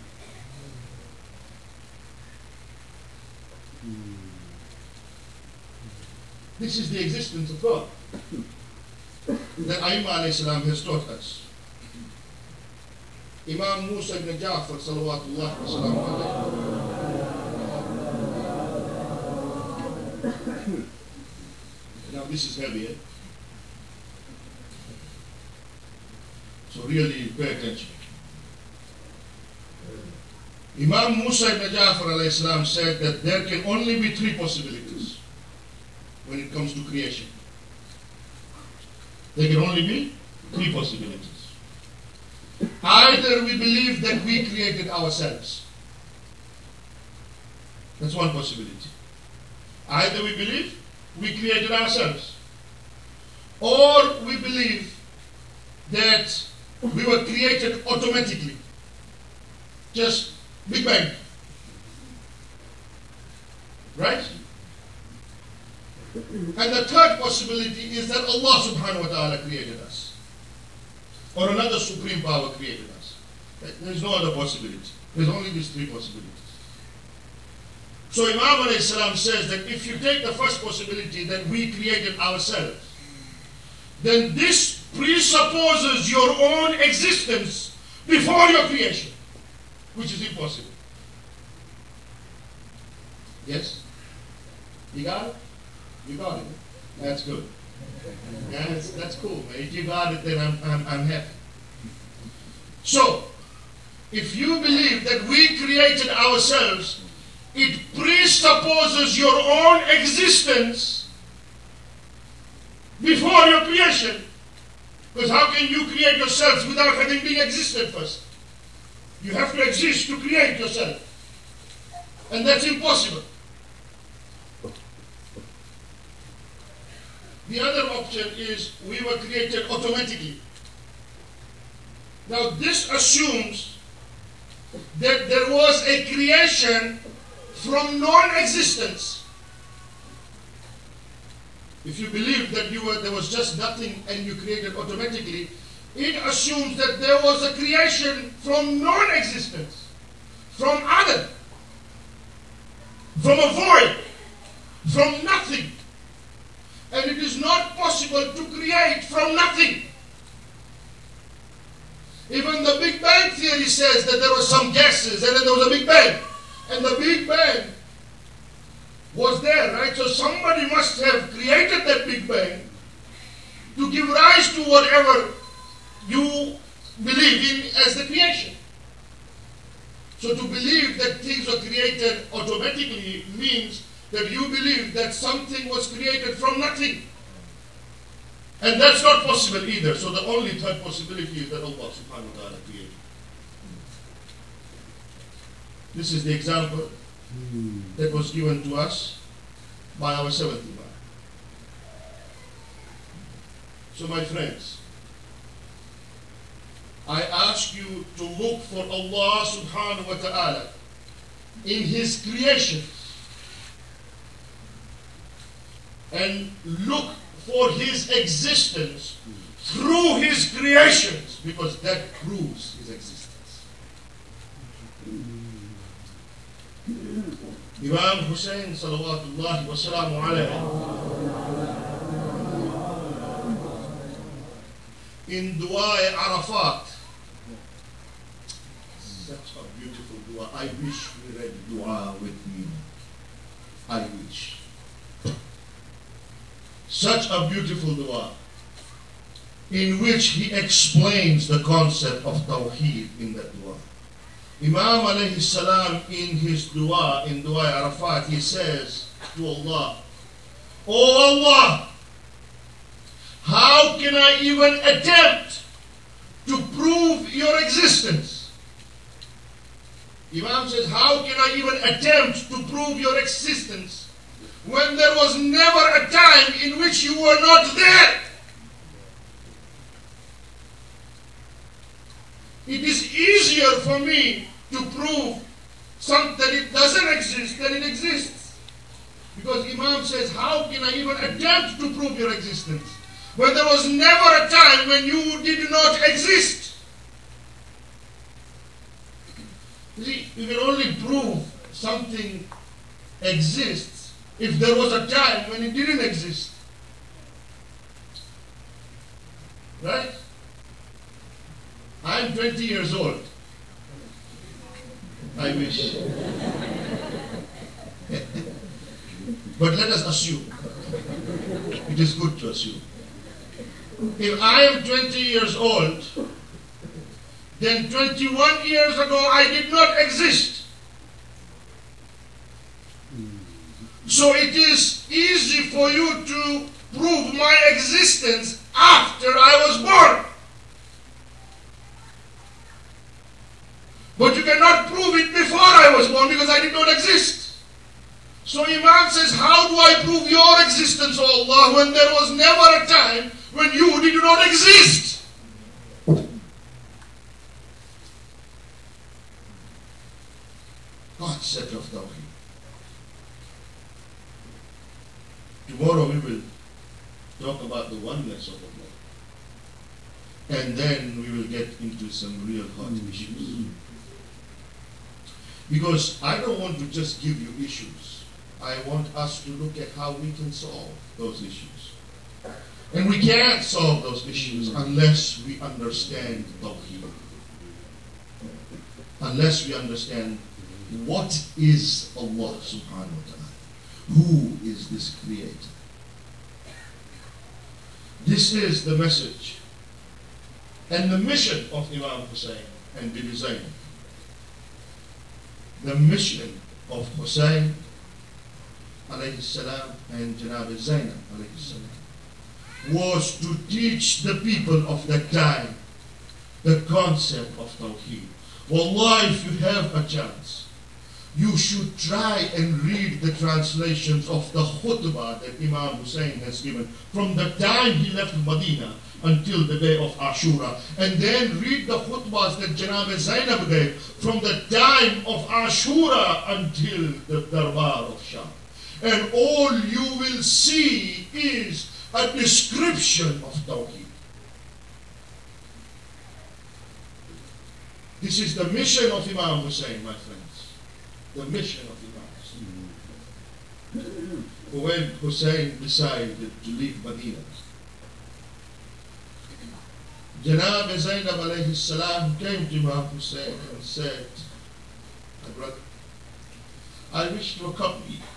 [SPEAKER 1] This is the existence of God that Ayyub alayhi salam has taught us. Imam Musa ibn Ja'far salawatullah wa salam alayhi. Now this is heavy, eh? So really pay attention. Imam Musa ibn Ja'far alayhi salam said that there can only be three possibilities when it comes to creation. There can only be three possibilities. Either we believe that we created ourselves. That's one possibility. Either we believe we created ourselves, or we believe that we were created automatically. Just Big Bang. Right? And the third possibility is that Allah subhanahu wa ta'ala created us, or another supreme power created us. There is no other possibility. There's only these three possibilities. So Imam alayhi salam says that if you take the first possibility that we created ourselves, then this presupposes your own existence before your creation, which is impossible. Yes? You got it? You got it. That's good. Yeah, that's, that's cool, man. If you got it, then I'm, I'm, I'm happy. So, if you believe that we created ourselves, it presupposes your own existence before your creation. Because how can you create yourselves without having been existed first? You have to exist to create yourself. And that's impossible. The other option is we were created automatically. Now this assumes that there was a creation from non-existence. If you believe that you were, there was just nothing and you created automatically, it assumes that there was a creation from non-existence, from Adam, from a void, from nothing. And it is not possible to create from nothing. Even the Big Bang theory says that there were some gases and then there was a Big Bang. And the Big Bang was there, right? So somebody must have created that Big Bang to give rise to whatever you believe in as the creation. So to believe that things were created automatically means that you believe that something was created from nothing. And that's not possible either. So the only third possibility is that Allah subhanahu wa ta'ala created. This is the example that was given to us by our seventh Imam. So my friends, I ask you to look for Allah subhanahu wa ta'ala in His creation and look for His existence through His creations, because that proves His existence. Imam Hussein salawatullahi wa salamu alayhi, in Dua Arafat, such a beautiful dua. I wish we read dua with me. I wish. Such a beautiful dua. in which he explains the concept of Tawheed in that dua. Imam alayhi salam in his dua, in Dua Arafat, he says to Allah, "Oh Allah, how can I even attempt to prove your existence?" Imam says, how can I even attempt to prove your existence when there was never a time in which you were not there? It is easier for me to prove something that it doesn't exist than it exists. Because Imam says, how can I even attempt to prove your existence when there was never a time when you did not exist? You see, you can only prove something exists if there was a time when it didn't exist. Right? I'm twenty years old. I wish. But let us assume. It is good to assume. If I am twenty years old, then twenty-one years ago I did not exist. So it is easy for you to prove my existence after I was born. But you cannot prove it before I was born because I did not exist. So Imam says, how do I prove your existence, O Allah, when there was never a time when you did not exist? Concept of Tawheed. Tomorrow we will talk about the oneness of Allah. And then we will get into some real hot issues. Because I don't want to just give you issues. I want us to look at how we can solve those issues. And we can't solve those issues unless we understand Tawheed. Unless we understand what is Allah subhanahu wa ta'ala. Who is this creator? This is the message and the mission of Imam Hussein and Bibi Zainab. The mission of Hussein alayhi salam and Janab Zainab alayhi salam was to teach the people of that time the concept of Tawheed. Wallah, if you have a chance, you should try and read the translations of the khutbah that Imam Hussein has given from the time he left Medina until the day of Ashura. And then read the khutbahs that Janab Zainab gave from the time of Ashura until the Darbar of Sham. And all you will see is a description of Tawheed. This is the mission of Imam Hussein, my friends. The mission of Imam Hussein. When Hussein decided to leave Medina, Janab Zainab alayhi salam came to Imam Hussein and said, "My brother, I wish to accompany you.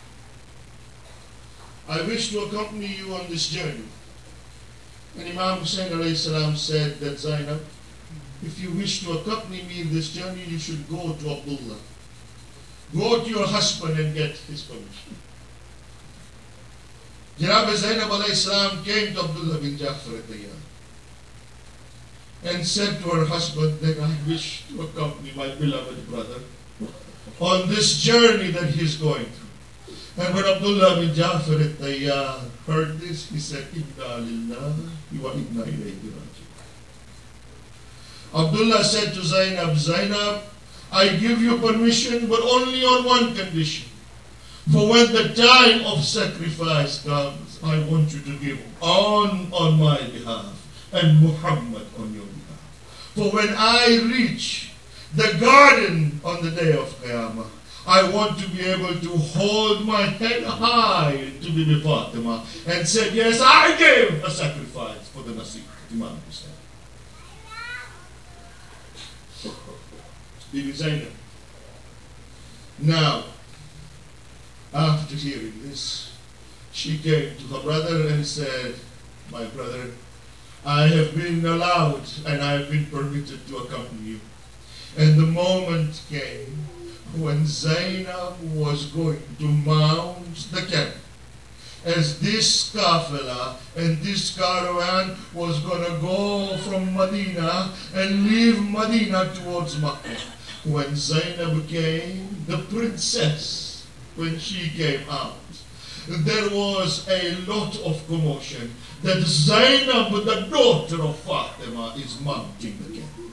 [SPEAKER 1] I wish to accompany you on this journey." And Imam Hussein alayhi salam said that, "Zainab, if you wish to accompany me in this journey, you should go to Abdullah. Go to your husband and get his permission." Janab Zainab alayhi salam came to Abdullah bin Ja'far at-Tayyar and said to her husband that, "I wish to accompany my beloved brother on this journey that he is going through." And when Abdullah bin Ja'far at-Tayyar heard this, he said, "Inna lillahi wa inna ilayhi raji'un." Abdullah said to Zainab, "Zainab, I give you permission, but only on one condition. For when the time of sacrifice comes, I want you to give on on my behalf and Muhammad on your behalf. For when I reach the garden on the day of Qiyamah, I want to be able to hold my head high to Bibi Fatima and say, yes, I gave a sacrifice for the Nasib." Imam Hussein. Bibi Zainab. Now, after hearing this, she came to her brother and said, "My brother, I have been allowed and I have been permitted to accompany you. And the moment came when Zainab was going to mount the camel. As this kafila and this caravan was going to go from Medina and leave Medina towards Makkah. When Zainab came, the princess, when she came out, there was a lot of commotion that Zainab, the daughter of Fatima, is mounting the camel.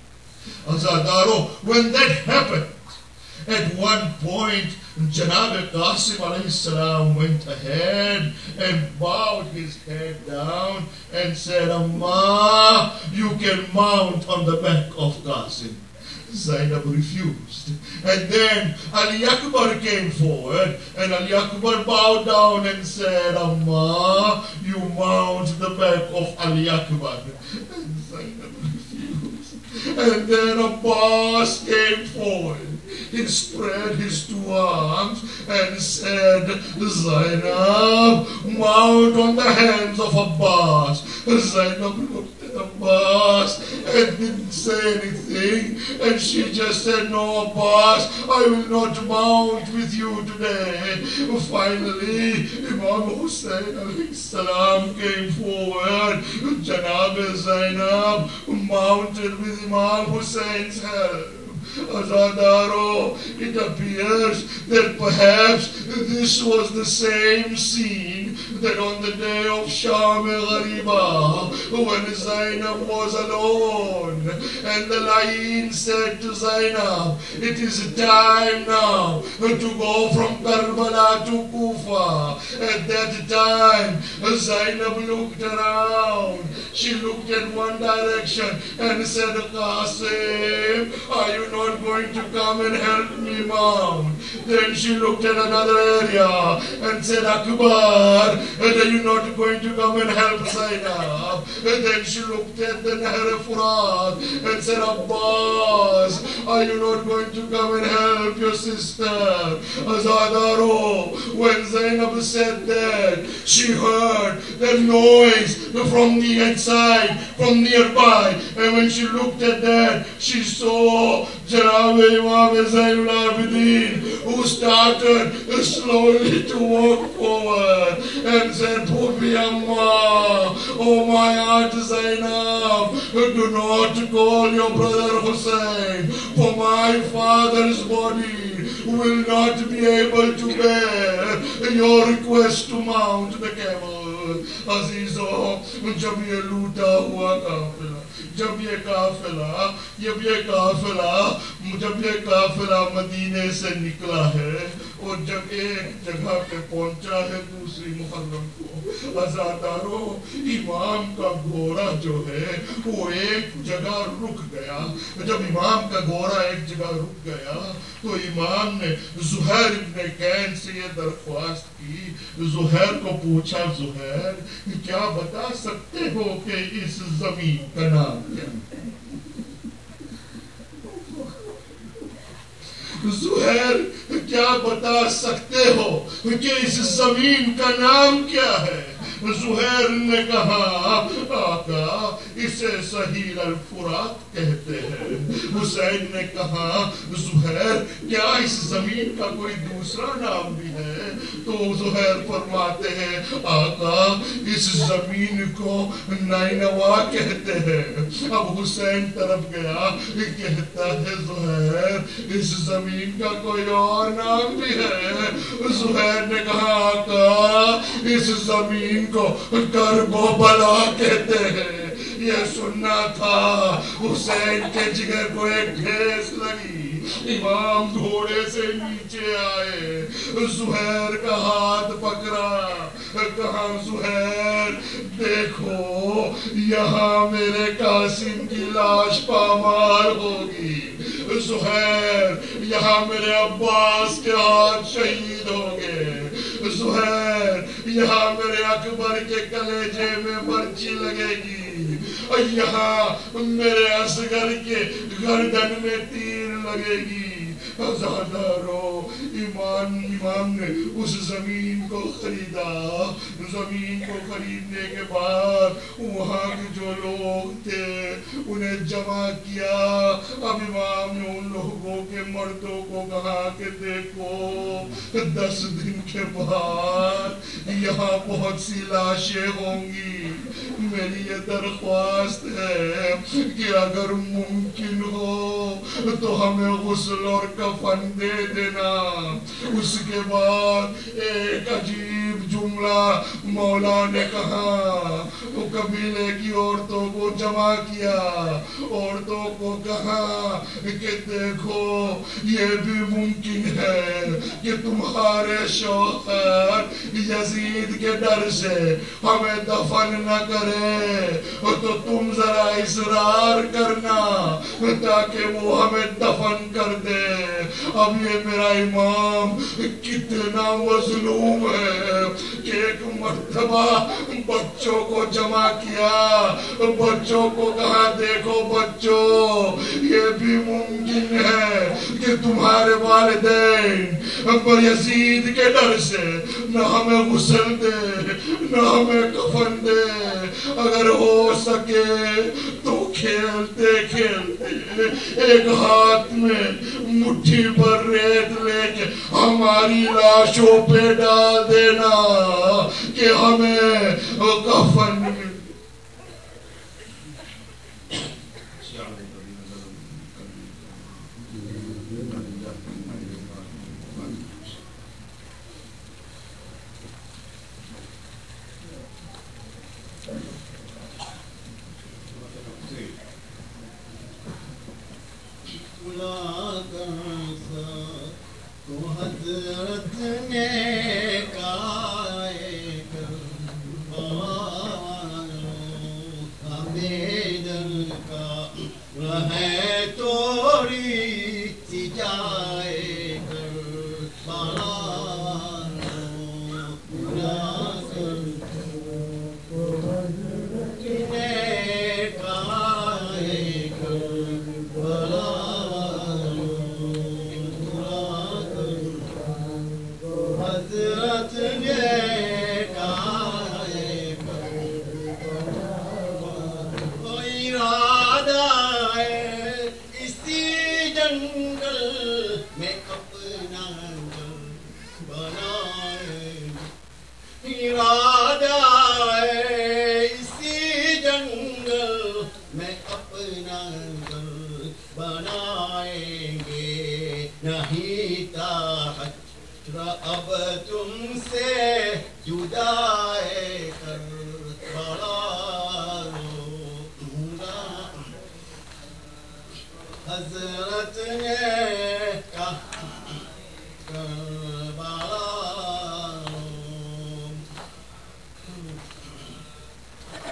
[SPEAKER 1] Azadaro, when that happened, at one point, Janab Qasim alayhi salam went ahead and bowed his head down and said, Amma, you can mount on the back of Qasim. Zainab refused. And then Ali Akbar came forward and Ali Akbar bowed down and said, Amma, you mount the back of Ali Akbar. And Zainab refused. And then Abbas came forward. He spread his two arms and said, Zainab, mount on the hands of Abbas. Zainab looked at Abbas and didn't say anything. And she just said, no, Abbas, I will not mount with you today. Finally, Imam Hussein alayhi salam came forward. Janab Zainab mounted with Imam Hussein's help. Azadaro, it appears that perhaps this was the same scene that on the day of Sham al-Ghariba, when Zainab was alone, and the Lain said to Zainab, it is time now to go from Karbala to Kufa. At that time, Zainab looked around. She looked at one direction and said, Qasim, are you not going to come and help me mount? Then she looked at another area and said, Akbar, are you not going to come and help Zainab? And then she looked at the Nahr Furat and said, Abbas, are you not going to come and help your sister? Azadaro, when Zainab said that, she heard the noise from the inside, from nearby, and when she looked at that, she saw Janab Imam Zainul Abidin, who started slowly to walk forward and said, Bhubi Amma, oh my aunt Zainab, do not call your brother Hussein, for my father's body will not be able to bear your request to mount the camel. Azizo, jab ye loota hua kafila, जब ये काफिला जब ये काफिला जब ये काफिला मदीने से निकला है और जब एक जगह पे पहुंचा है दूसरी मुहर्रम को, अज़ादारों, इमाम का घोड़ा जो है वो एक जगह रुक गया। जब इमाम का घोड़ा एक जगह रुक गया तो इमाम ने ज़ुहैर इब्न कैन से ये दरख्वास्त की। ज़ुहैर को पूछा, ज़ुहैर क्या बता सकते हो कि इस जमीन का नाम क्या? ज़ुहैर क्या बता सकते हो कि इस जमीन का नाम क्या है? ज़ुहैर ने कहा, आका इसे सहील अल फुरात कहते हैं। हुसैन ने कहा, ज़ुहैर क्या इस जमीन का कोई दूसरा नाम भी है? तो ज़ुहैर फरमाते हैं, आका इस जमीन को नैनवा कहते हैं। अब हुसैन तरफ गया, कहता है, ज़ुहैर इस जमीन का कोई और नाम भी है? ज़ुहैर ने कहा, आका इस जमीन को करबला कहते हैं। ये सुनना था, हुसैन के जिगर को एक ठेस लगी। इमाम घोड़े से नीचे आए, ज़ुहैर का हाथ पकड़ा, कहा, ज़ुहैर देखो यहाँ मेरे कासिम की लाश पामार होगी। ज़ुहैर यहाँ मेरे अब्बास के हाथ शहीद होंगे। ज़ुहैर यहाँ मेरे अकबर के कलेजे में बर्ची लगेगी। यहाँ मेरे असगर के गर्दन में तीर लगेगी। ازادارو ایمان امام نے اس زمین کو خریدا. زمین کو خریدنے کے بعد وہاں کے جو لوگ تھے انہیں جمع کیا. اب امام نے ان لوگوں کے مردوں کو کہا کہ دیکھو دس دن کے بعد یہاں بہت سی لاشیں ہوں گی. میری یہ درخواست ہے کہ اگر ممکن ہو تو ہمیں غسل اور کفن دے دینا. اس کے بعد ایک عجیب جملہ مولا نے کہا. وہ قبیلے کی عورتوں کو جمع کیا, عورتوں کو کہا کہ دیکھو یہ بھی ممکن ہے کہ تمہارے شوہر یزید کے ڈر سے ہمیں دفن نہ کرے تو تم ذرا اصرار کرنا تاکہ وہ ہمیں دفن کر دے. اب یہ میرا امام کتنا مظلوم ہے کہ ایک مرتبہ بچوں کو جمع کیا, بچوں کو کہا دیکھو بچوں یہ بھی ممکن ہے کہ تمہارے والدین یزید کے ڈر سے نہ ہمیں غسل دے نہ ہمیں کفن دے. اگر ہو سکے تو کھیلتے کھیلتے ایک ہاتھ میں مٹھی پر ریت لے کے ہماری لاشوں پہ ڈال دینا کہ ہمیں کفن مل.
[SPEAKER 4] حضرت نے کائے ہمیں دل کا رہے توری سی جائے کر اب تم سے جدا